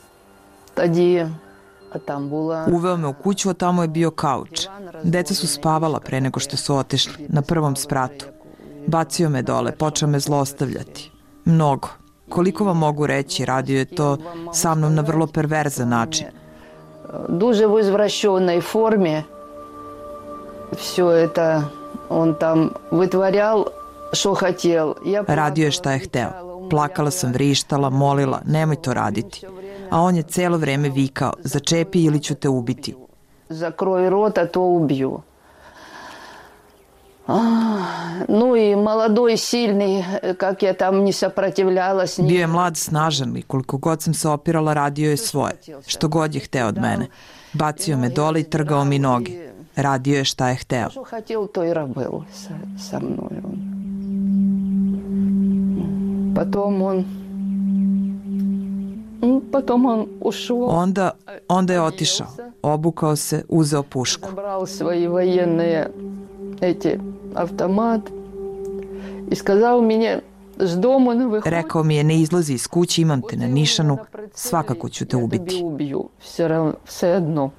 Uveo me u kuću, a tamo je bio kauč. Deca su spavala pre nego što su otišli, na prvom spratu. Bacio me dole, počeo me zlostavljati. Mnogo. Koliko vam mogu reći, radio je to sa mnom na vrlo perverzan način. Duže u izvraćenoj formi. Все это on tam vytvarjal što htjel. Radio je šta je hteo. Plakala sam, vrištala, molila, nemoj to raditi. A on je celo vreme vikao, začepi ili ću te ubiti. Zakroj rota, to ubiju. No i mladoj, silni, kak je tam ni saprotivljala s njim. Bio je mlad, snažan i koliko god sam se opirala, radio je svoje. Što god je hteo od mene. Bacio me dole i trgao mi noge. Radio je šta je hteo. Što htjel, to i rabil sa mnom. Potom on ušao. Onda je otišao, obukao se, uzeo pušku. Zabral svoje vojene automat i skazao mi je s domu ne vyhodi. Rekao mi je, ne izlazi iz kuće, imam te na nišanu, svakako ću te ubiti. Sve jedno.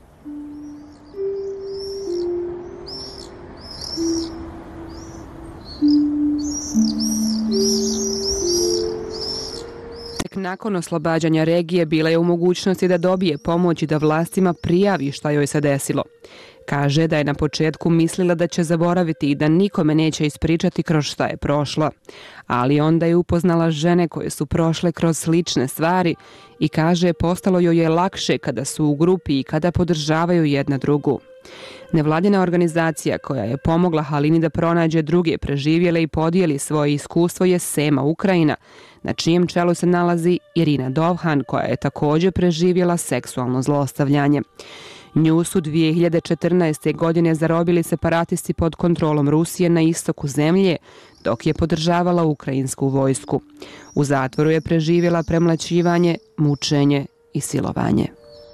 Nakon oslobađanja regije bila je u mogućnosti da dobije pomoć i da vlastima prijavi šta joj se desilo. Kaže da je na početku mislila da će zaboraviti i da nikome neće ispričati kroz šta je prošla. Ali onda je upoznala žene koje su prošle kroz slične stvari i kaže postalo joj je lakše kada su u grupi i kada podržavaju jedna drugu. Nevladina organizacija koja je pomogla Halini da pronađe druge preživjele i podijeli svoje iskustvo je Sema Ukrajina, na čijem čelu se nalazi Irina Dovhan, koja je također preživjela seksualno zlostavljanje. Nju su 2014. godine zarobili separatisti pod kontrolom Rusije na istoku zemlje, dok je podržavala ukrajinsku vojsku. U zatvoru je preživjela premlaćivanje, mučenje i silovanje.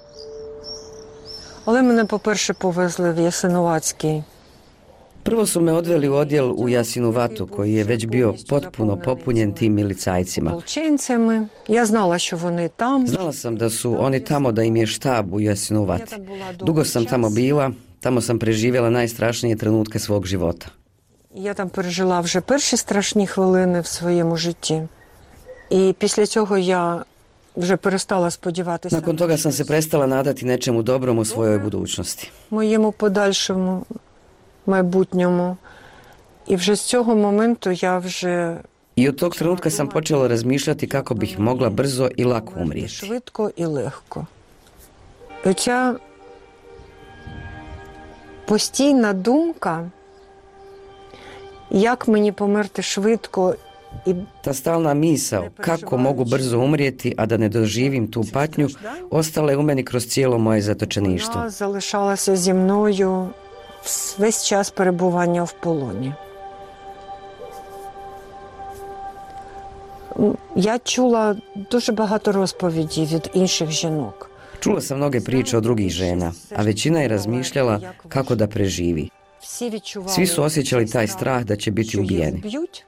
Але мене, по-перше, повезли в Ясиновацький. Prvo su me odveli u odjel u Jasinovatu, koji je već bio potpuno popunjen tim milicajcima. Ja znala що вони там. Znala sam da su oni tamo, da im je štab u Jasinovat. Dugo sam tamo bila, tamo sam preživjela najstrašnije trenutke svog života. Я там пережила вже перші страшні хвилини в своєму житті. І після цього я вже перестала сподіватися. Nakon toga sam se prestala nadati nečemu dobrom u svojoj budućnosti. Моєму подальшому майбутньому. І вже з цього моменту я вже I od tog trenutka sam počela razmišljati kako bih mogla brzo i lako umrijeti. Швидко і легко. Оця постійна думка, як мені померти швидко. Ta stalna misao kako mogu brzo umrijeti, a da ne doživim tu patnju, ostala je u meni kroz cijelo moje zatočeništvo. Вона залишалася зі мною весь час перебування в полоні. Я чула дуже багато розповідей від інших жінок. Čula sam mnoge priče od drugih žena, a većina je razmišljala kako da preživi. Svi su osjećali taj strah da će biti ubijeni.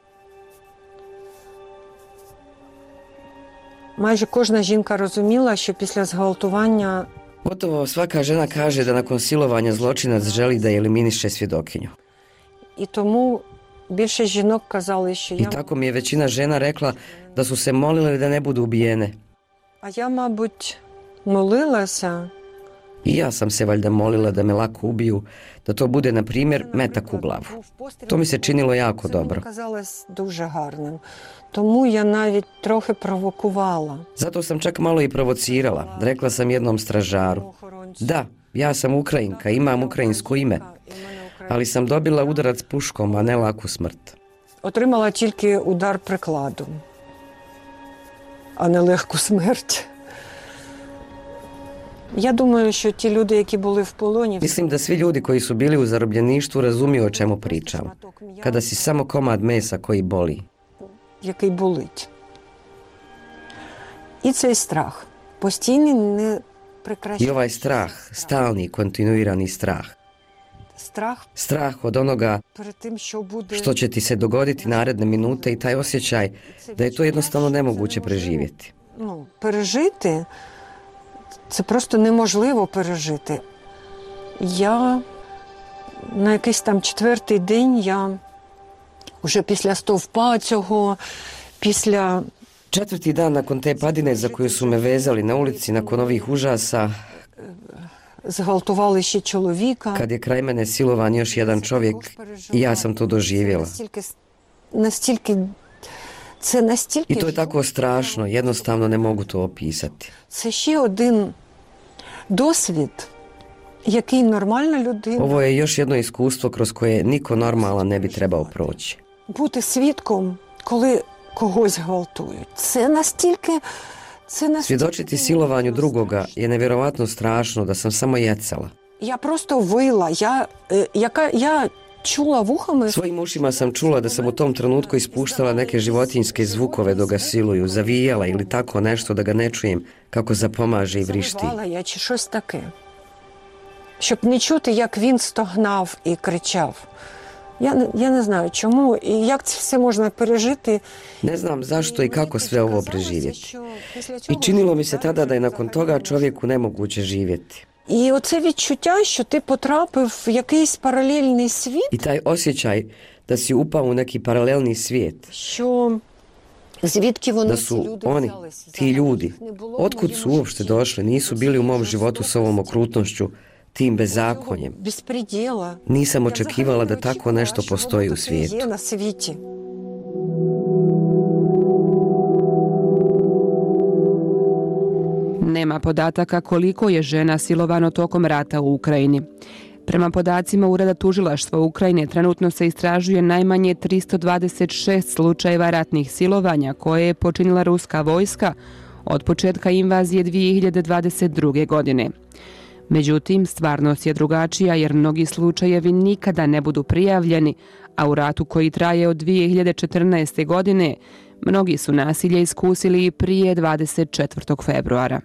Майже кожна жінка розуміла, що після зґвалтування Gotovo svaka žena kaže da nakon silovanja zločinac želi da eliminiše svjedokinju. і тому більше жінок казали, що I tako mi je većina žena rekla da su se molile da ne budu ubijene. А я, мабуть, молилася. I ja sam se valjda molila da me lako ubiju, da to bude, na primjer, metak u glavu. To mi se činilo jako dobro. Казалось дуже гарним. Тому я навіть трохи провокувала. Zato sam čak malo i provocirala. Rekla sam jednom stražaru: da, ja sam Ukrajinka, imam ukrajinsko ime, ali sam dobila udarac puškom, a ne laku smrt. Отримала тільки удар прикладом, а не легку смерть. Я думаю, що ті люди, які були в полоні... Mislim da svi ljudi koji su bili u zarobljeništvu razumiju o čemu pričam. Kada si samo komad mesa koji boli. Який болить. І цей страх. Постійний, не прекращаючий. I ovaj strah, stalni, kontinuirani strah. Strah od onoga što će ti se dogoditi naredne minute i taj osjećaj da je to jednostavno nemoguće preživjeti. Пережити це просто неможливо пережити. Я на якийсь там 4-й день, я уже після стовпа цього, після... 4. dan nakon te padine za koju su me vezali na ulici nakon ovih užasa, зґвалтували ще чоловіка. Kad je kraj mene silovan još jedan čovjek, i ja sam to doživjela. I to je tako strašno, jednostavno ne mogu to opisati. Це ще один досвід, який нормальна людина... Ovo je još jedno iskustvo kroz koje niko normalan ne bi trebao proći. Бути свідком, коли когось гвалтують. Це настільки... Svjedočiti silovanju drugoga je nevjerovatno strašno da sam samo jecala. Я просто вила, я čula vuhama... Svojim ušima sam čula da sam u tom trenutku ispuštala neke životinjske zvukove dok ga siluju, zavijala ili tako nešto da ga ne čujem kako zapomaže i vrišti. Завивала я чи щось таке. Щоб не чути, як він стогнав і кричав. Я не знаю чому і як це все можна пережити. Ne znam zašto i kako sve ovo preživjeti. I činilo mi se tada da je nakon toga čovjeku nemoguće živjeti. І оце відчуття, що ти потрапив в якийсь паралельний світ. I taj osjećaj da si upao u neki paralelni svijet. Що звідки вони da su oni, ti ljudi, otkud su uopšte došli, nisu bili u mom životu s ovom okrutnošću, tim bezakonjem. Nisam očekivala da tako nešto postoji u svijetu. Nema podataka koliko je žena silovano tokom rata u Ukrajini. Prema podacima Ureda tužilaštva Ukrajine trenutno se istražuje najmanje 326 slučajeva ratnih silovanja koje je počinila ruska vojska od početka invazije 2022. godine. Međutim, stvarnost je drugačija jer mnogi slučajevi nikada ne budu prijavljeni, a u ratu koji traje od 2014. godine mnogi su nasilje iskusili i prije 24. februara.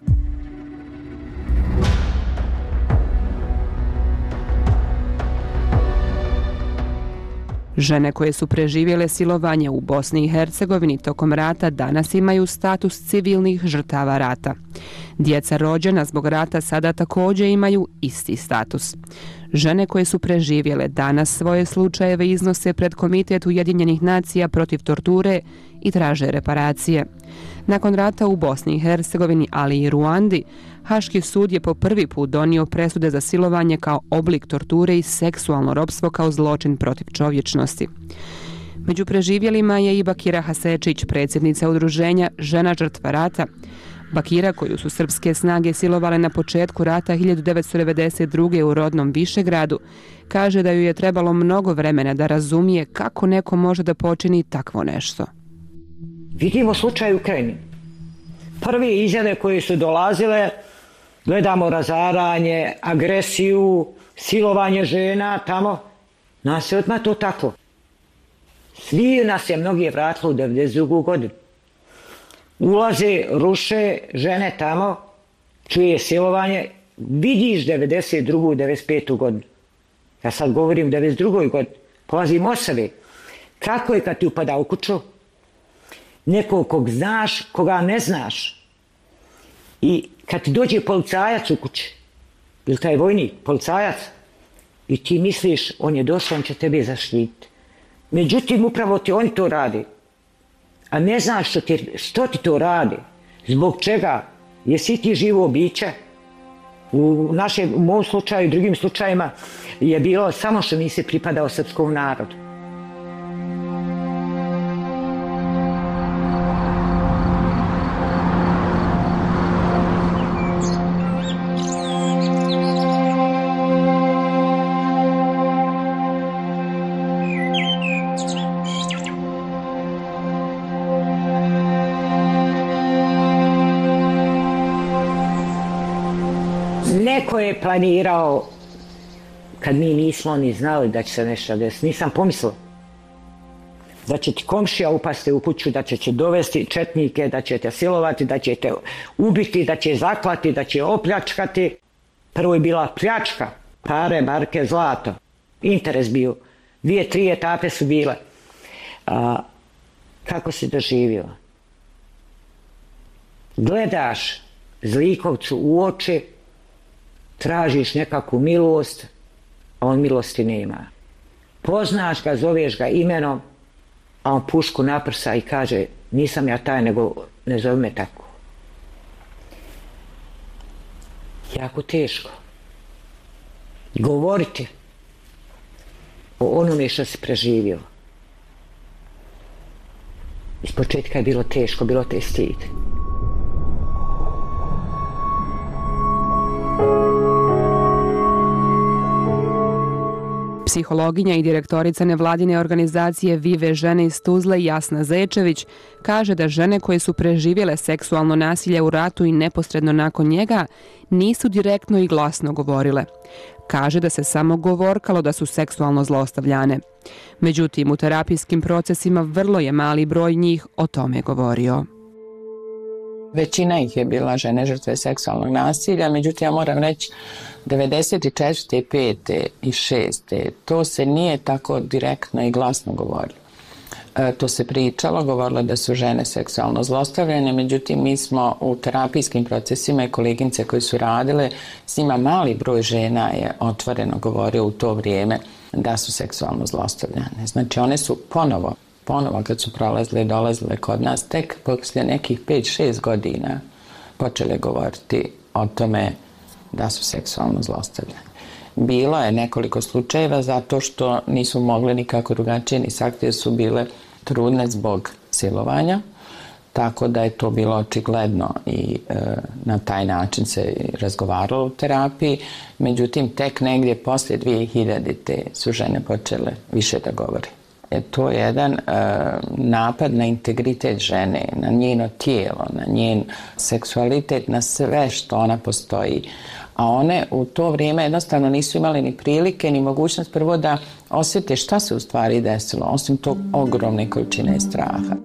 Žene koje su preživjele silovanje u Bosni i Hercegovini tokom rata danas imaju status civilnih žrtava rata. Djeca rođena zbog rata sada također imaju isti status. Žene koje su preživjele danas svoje slučajeve iznose pred Komitet Ujedinjenih nacija protiv torture i traže reparacije. Nakon rata u Bosni i Hercegovini, ali i Ruandi, Haški sud je po prvi put donio presude za silovanje kao oblik torture i seksualno ropstvo kao zločin protiv čovječnosti. Među preživjelima je i Bakira Hasečić, predsjednica udruženja Žena žrtva rata. Bakira, koju su srpske snage silovale na početku rata 1992. u rodnom Višegradu, kaže da ju je trebalo mnogo vremena da razumije kako neko može da počini takvo nešto. Vidimo slučaj u Ukrajini. Prve izjave koje su dolazile, gledamo razaranje, agresiju, silovanje žena tamo. Nas je odmah to tako. Svi nas je mnogi vratili u 92. godinu. Ulaze, ruše žene tamo, čuje silovanje, vidiš 92. 95. godinu. Ja sad govorim 92. godini, polazim osave. Kako je kad ti upada u kuću? Nekog kog znaš, koga ne znaš. I kad ti dođe policajac u kući, ili taj vojnik, policajac, i ti misliš, on je došao, on će tebe zaštititi. Međutim, upravo ti oni to radi. A ne znaš što ti to radi. Zbog čega? Jesi ti živo biće? U mom slučaju i drugim slučajima je bilo samo što nisi pripadao srpskom narodu. Neko je planirao, kad mi nismo ni znali da će se nešto desiti, nisam pomislila da će ti komšija upasti u kuću, da će dovesti četnike, da će te silovati, da će te ubiti, da će zaklati, da će opljačkati. Prvo je bila pljačka, pare, marke, zlato. Interes bio. 2-3 etape su bile. Kako si doživjela? Gledaš zlikovcu u oči, tražiš nekakvu milost, a on milosti nema. Poznaš ga, zoveš ga imenom, a on pušku naprsa i kaže, nisam ja taj, nego ne zove me tako. Jako teško. Govoriti o onome što si preživio. Iz početka je bilo teško, bilo te stid. Psihologinja i direktorica nevladine organizacije Vive žene iz Tuzle Jasna Zečević kaže da žene koje su preživjele seksualno nasilje u ratu i neposredno nakon njega nisu direktno i glasno govorile. Kaže da se samo govorkalo da su seksualno zlostavljane. Međutim, u terapijskim procesima vrlo je mali broj njih o tome govorio. Većina ih je bila žene žrtve seksualnog nasilja, međutim ja moram reći 94. 5. i 6. to se nije tako direktno i glasno govorilo. To se pričalo, govorilo da su žene seksualno zlostavljane, međutim mi smo u terapijskim procesima i koleginice koji su radile, s njima mali broj žena je otvoreno govorio u to vrijeme da su seksualno zlostavljane. Znači one su ponovo kad su prolazile i dolazile kod nas, tek poslije nekih 5-6 godina počele govoriti o tome da su seksualno zlostavljane. Bilo je nekoliko slučajeva zato što nisu mogli nikako drugačije ni sakriti jer su bile trudne zbog silovanja, tako da je to bilo očigledno i na taj način se razgovaralo u terapiji. Međutim, tek negdje poslije 2000. su žene počele više da govore. To je jedan napad na integritet žene, na njeno tijelo, na njen seksualitet, na sve što ona postoji. A one u to vrijeme jednostavno nisu imali ni prilike, ni mogućnost prvo da osjete šta se u stvari desilo, osim tog ogromne količine straha.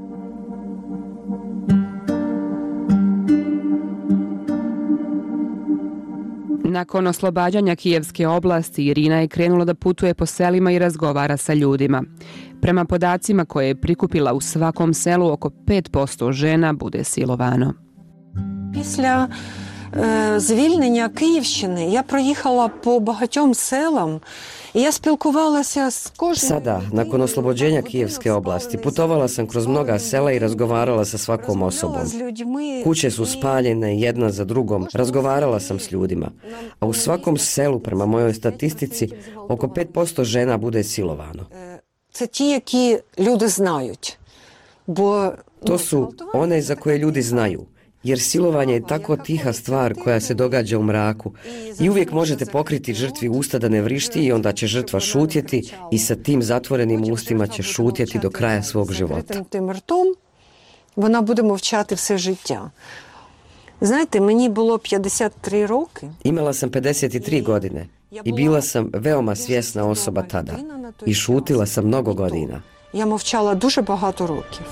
Nakon oslobađanja Kijevske oblasti, Irina je krenula da putuje po selima i razgovara sa ljudima. Prema podacima koje je prikupila, u svakom selu oko 5% žena bude silovano. Після звільнення Київщини я проїхала по багатьом селам i ja spilkovala s kožnim... Sada, nakon oslobođenja Kijevske oblasti, putovala sam kroz mnoga sela i razgovarala sa svakom osobom. Kuće su spaljene jedna za drugom, razgovarala sam s ljudima. A u svakom selu, prema mojoj statistici, oko 5% žena bude silovano. Це ті, які люди знають. To su one za koje ljudi znaju. Jer silovanje je tako tiha stvar koja se događa u mraku i uvijek možete pokriti žrtvi usta da ne vrišti i onda će žrtva šutjeti i sa tim zatvorenim ustima će šutjeti do kraja svog života. Вона буде мовчати все життя. Знаєте, мені було 53 роки. Imala sam 53 godine i bila sam veoma svjesna osoba tada i šutila sam mnogo godina. Я мовчала дуже багато років.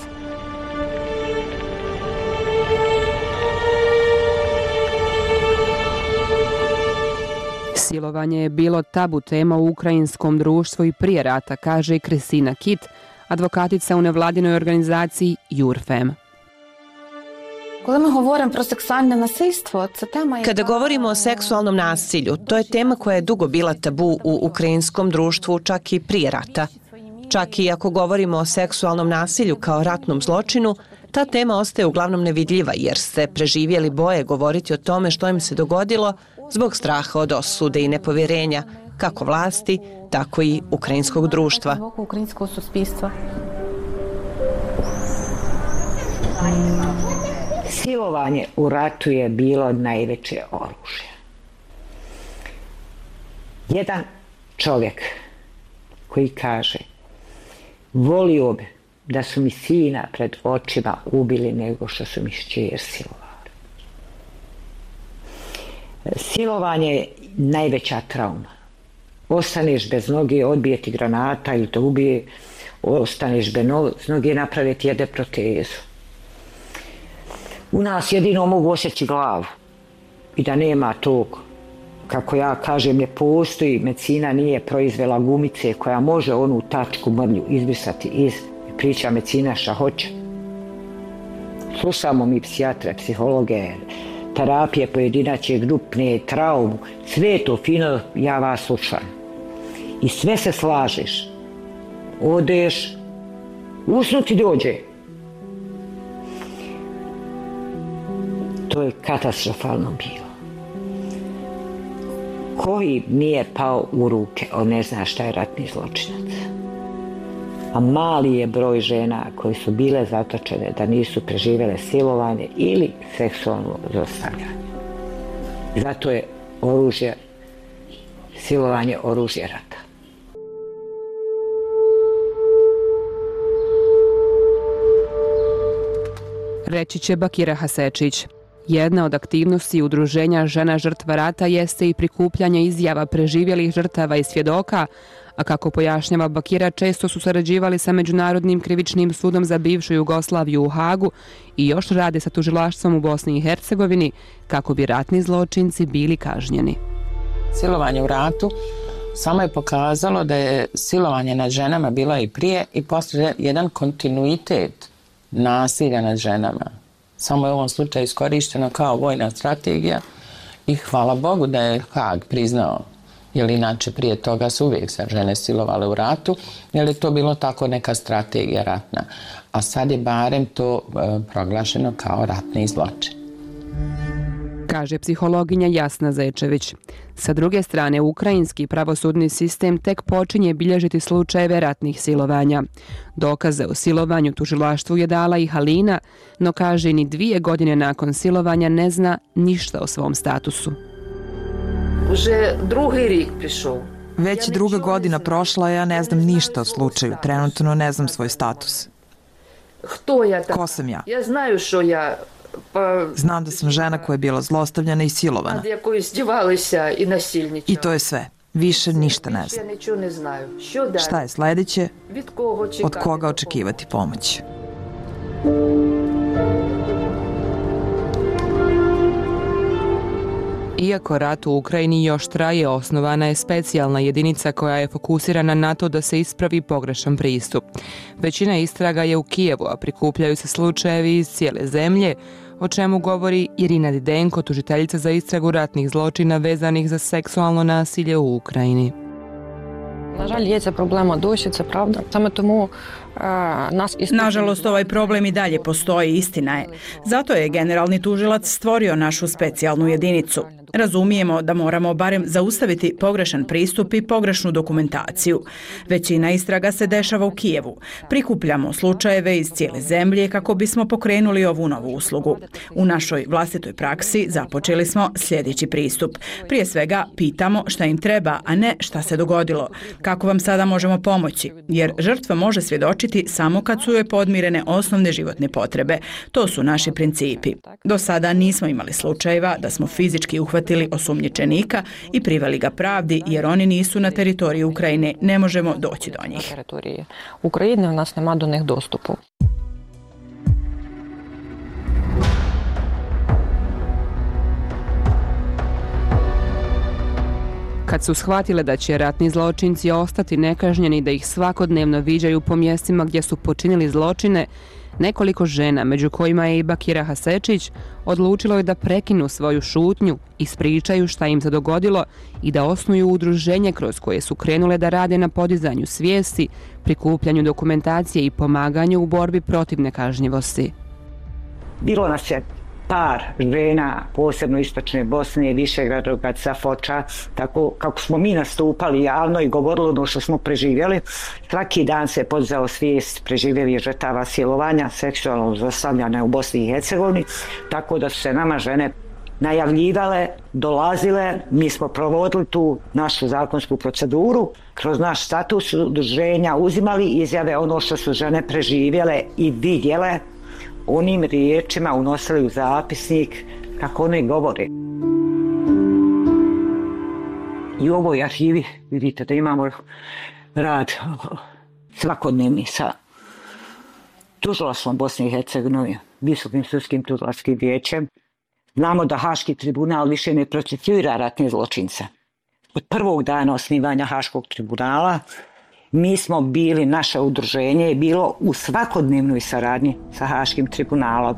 Silovanje je bilo tabu tema u ukrajinskom društvu i prije rata, kaže i Kristina Kit, advokatica u nevladinoj organizaciji Jurfem. Kada govorimo o seksualnom nasilju, to je tema koja je dugo bila tabu u ukrajinskom društvu, čak i prije rata. Čak i ako govorimo o seksualnom nasilju kao ratnom zločinu, ta tema ostaje uglavnom nevidljiva jer se preživjeli boje govoriti o tome što im se dogodilo zbog straha od osude i nepovjerenja, kako vlasti, tako i ukrajinskog društva. Silovanje u ratu je bilo najveće oružje. Jedan čovjek koji kaže: volio bi da su mi sina pred očima ubili nego što su mi kćer silovali. Silovanje je najveća trauma. Ostaneš bez noge, odbije ti granata ili te ubije, ostaneš bez noge, naprave ti jede protezu. U nas jedino mogu osjeći glavu i da nema tog, kako ja kažem, ne postoji, medicina nije proizvela gumice koja može onu tačku mrlju izbrisati iz, priča medicina šta hoće. Slušamo mi psijatre, psihologe, terapije pojedinačne, grupne, traumu, sve to fino, ja vas slušam. I sve se slažeš. Odeš, usnuti dođe. To je katastrofalno bilo. Koji nije pao u ruke, on ne zna šta je ratni zločinac. A mali je broj žena koji su bile zatočene da nisu preživjele silovanje ili seksualno zlostavljanje. Zato je silovanje oružje rata. Reći će Bakira Hasečić. Jedna od aktivnosti udruženja žena žrtva rata jeste i prikupljanje izjava preživjelih žrtava i svjedoka, a kako pojašnjava Bakira, često su sarađivali sa Međunarodnim krivičnim sudom za bivšu Jugoslaviju u Hagu i još rade sa tužilaštvom u Bosni i Hercegovini kako bi ratni zločinci bili kažnjeni. Silovanje u ratu samo je pokazalo da je silovanje nad ženama bilo i prije i poslije jedan kontinuitet nasilja nad ženama. Samo je u ovom slučaju iskorišteno kao vojna strategija i hvala Bogu da je Hag priznao, jer inače prije toga su uvijek se žene silovale u ratu, jer je to bilo tako neka strategija ratna. A sad je barem to proglašeno kao ratni zločin. Kaže psihologinja Jasna Zečević. Sa druge strane, ukrajinski pravosudni sistem tek počinje bilježiti slučajeve ratnih silovanja. Dokaze o silovanju tužilaštvu je dala i Halina, no kaže ni 2 godine nakon silovanja ne zna ništa o svom statusu. Već 2. godina prošla, ja ne znam ništa o slučaju. Trenutno ne znam svoj status. Ko sam ja? Znam da sam žena koja je bila zlostavljana i silovana. I to je sve. Više ništa ne znam. Šta je sljedeće? Od koga očekivati pomoć? Iako rat u Ukrajini još traje, osnovana je specijalna jedinica koja je fokusirana na to da se ispravi pogrešan pristup. Većina istraga je u Kijevu, a prikupljaju se slučajevi iz cijele zemlje, o čemu govori Irina Didenko, tužiteljica za istragu ratnih zločina vezanih za seksualno nasilje u Ukrajini. Nažalost, ovaj problem i dalje postoji, istina je. Zato je generalni tužilac stvorio našu specijalnu jedinicu. Razumijemo da moramo barem zaustaviti pogrešan pristup i pogrešnu dokumentaciju. Većina istraga se dešava u Kijevu. Prikupljamo slučajeve iz cijele zemlje kako bismo pokrenuli ovu novu uslugu. U našoj vlastitoj praksi započeli smo sljedeći pristup. Prije svega pitamo šta im treba, a ne šta se dogodilo. Kako vam sada možemo pomoći? Jer žrtva može svjedočiti samo kad su joj podmirene osnovne životne potrebe. To su naši principi. Do sada nismo imali slučajeva da smo fizički uhvatili osumnjičenika i priveli ga pravdi jer oni nisu na teritoriju Ukrajine. Ne možemo doći do njih. Ukrajine u nas nema do njih dostupu. Kad Kad su shvatile da će ratni zločinci ostati nekažnjeni, da ih svakodnevno viđaju po mjestima gdje su počinili zločine, nekoliko žena, među kojima je i Bakira Hasečić, odlučilo je da prekinu svoju šutnju, ispričaju šta im se dogodilo i da osnuju udruženje kroz koje su krenule da rade na podizanju svijesti, prikupljanju dokumentacije i pomaganju u borbi protiv nekažnjivosti. Bilo nas je par žena, posebno istočne Bosne, Višegrada, Foča, tako kako smo mi nastupali javno i govorili ono što smo preživjeli. Svaki dan se podizao svijest preživjelih žrtava silovanja, seksualnog zlostavljanja u Bosni i Hercegovini, tako da su se nama žene najavljivale, dolazile, mi smo provodili tu našu zakonsku proceduru, kroz naš status udruženja uzimali izjave ono što su žene preživjele i vidjele, onim riječima unosili u zapisnik kako one govore. I u ovoj arhivi vidite da imamo rad svakodnevni sa tužilaštvom Bosne i Hercegovine, Visokim sudskim tužilačkim vijećem. Znamo da Haški tribunal više ne procesuira ratne zločince. Od prvog dana osnivanja Haškog tribunala mi smo bili, naše udruženje je bilo u svakodnevnoj saradnji sa Haškim tribunalom.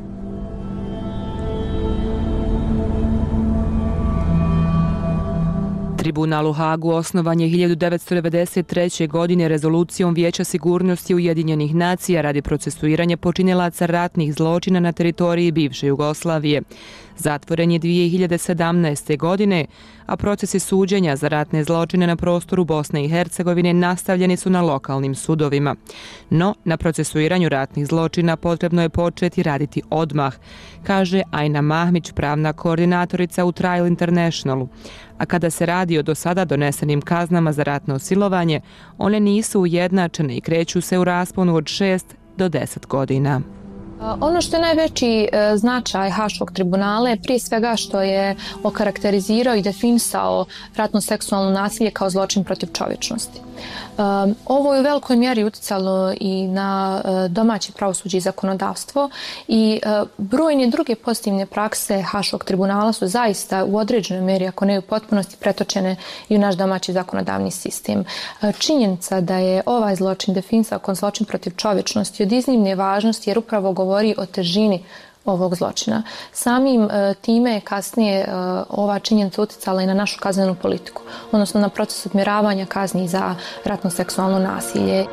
Tribunal u Hagu osnovan je 1993. godine rezolucijom Vijeća sigurnosti Ujedinjenih nacija radi procesuiranja počinilaca ratnih zločina na teritoriji bivše Jugoslavije. Zatvoren je 2017. godine, a procesi suđenja za ratne zločine na prostoru Bosne i Hercegovine nastavljeni su na lokalnim sudovima. No, na procesuiranju ratnih zločina potrebno je početi raditi odmah, kaže Ajna Mahmić, pravna koordinatorica u Trial Internationalu. A kada se radi o do sada donesenim kaznama za ratno silovanje, one nisu ujednačene i kreću se u rasponu od 6 do 10 godina. Ono što je najveći značaj Haškog tribunala je prije svega što je okarakterizirao i definisao ratno seksualno nasilje kao zločin protiv čovječnosti. Ovo je u velikoj mjeri utjecalo i na domaće pravosuđe i zakonodavstvo i brojne druge pozitivne prakse Haškog tribunala su zaista u određenoj mjeri, ako ne u potpunosti, pretočene i u naš domaći zakonodavni sistem. Činjenica da je ovaj zločin definisao kao zločin protiv čovječnosti od iznimne važnosti jer upravo govori o težini ovog zločina. Samim time je kasnije ova činjenica utjecala i na našu kaznenu politiku, odnosno na proces odmjeravanja kazni za ratno seksualno nasilje.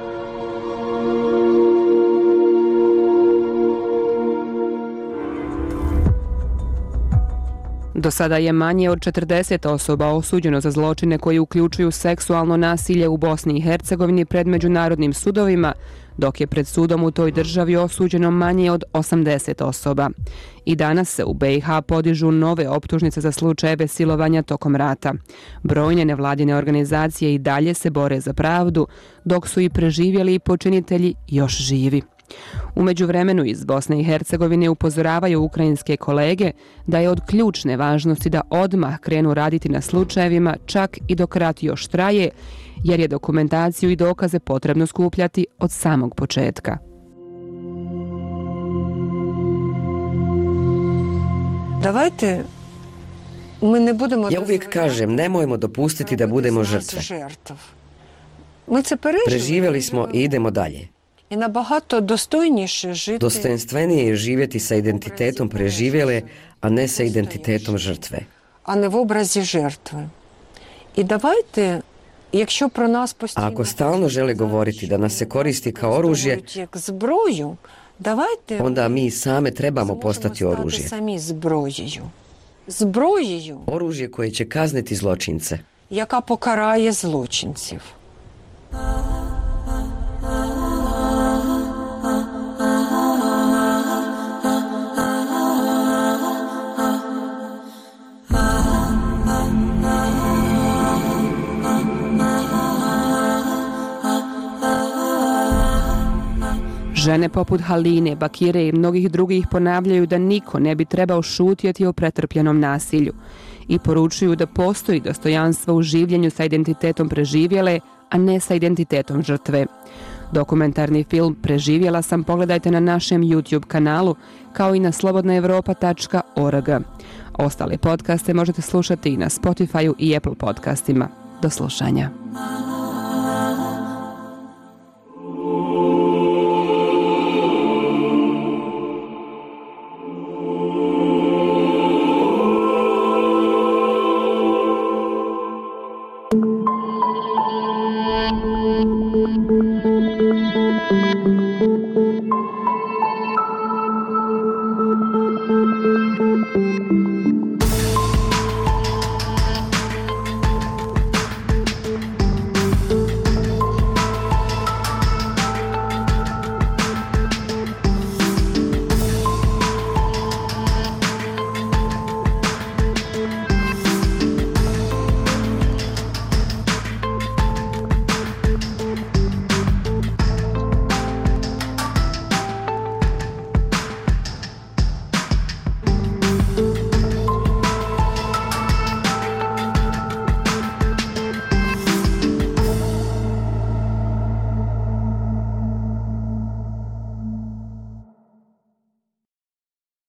Do sada je manje od 40 osoba osuđeno za zločine koji uključuju seksualno nasilje u Bosni i Hercegovini pred međunarodnim sudovima, dok je pred sudom u toj državi osuđeno manje od 80 osoba. I danas se u BiH podižu nove optužnice za slučajeve silovanja tokom rata. Brojne nevladine organizacije i dalje se bore za pravdu, dok su i preživjeli i počinitelji još živi. U međuvremenu iz Bosne i Hercegovine upozoravaju ukrajinske kolege da je od ključne važnosti da odmah krenu raditi na slučajevima čak i dok rat još traje, jer je dokumentaciju i dokaze potrebno skupljati od samog početka. Давайте ми не будемо... Ja uvijek kažem, nemojmo dopustiti da budemo žrtve. Preživjeli smo i idemo dalje. I nabagато достойніше жити. Dostojanstvenije je živjeti sa identitetom preživjele, a ne sa identitetom žrtve. А не в образі жертви. І давайте, якщо про нас постійно... A ako stalno žele govoriti da nas se koristi kao oružje, як зброю, давайте... onda mi same trebamo postati oružje. Самі зброєю. Зброєю. Oružje koje će kazniti zločince. Яка покарає злочинців. Žene poput Haline, Bakire i mnogih drugih ponavljaju da niko ne bi trebao šutjeti o pretrpljenom nasilju i poručuju da postoji dostojanstvo u življenju sa identitetom preživjele, a ne sa identitetom žrtve. Dokumentarni film Preživjela sam pogledajte na našem YouTube kanalu, kao i na slobodnaevropa.org. Ostale podcaste možete slušati i na Spotify-u i Apple podcastima. Do slušanja.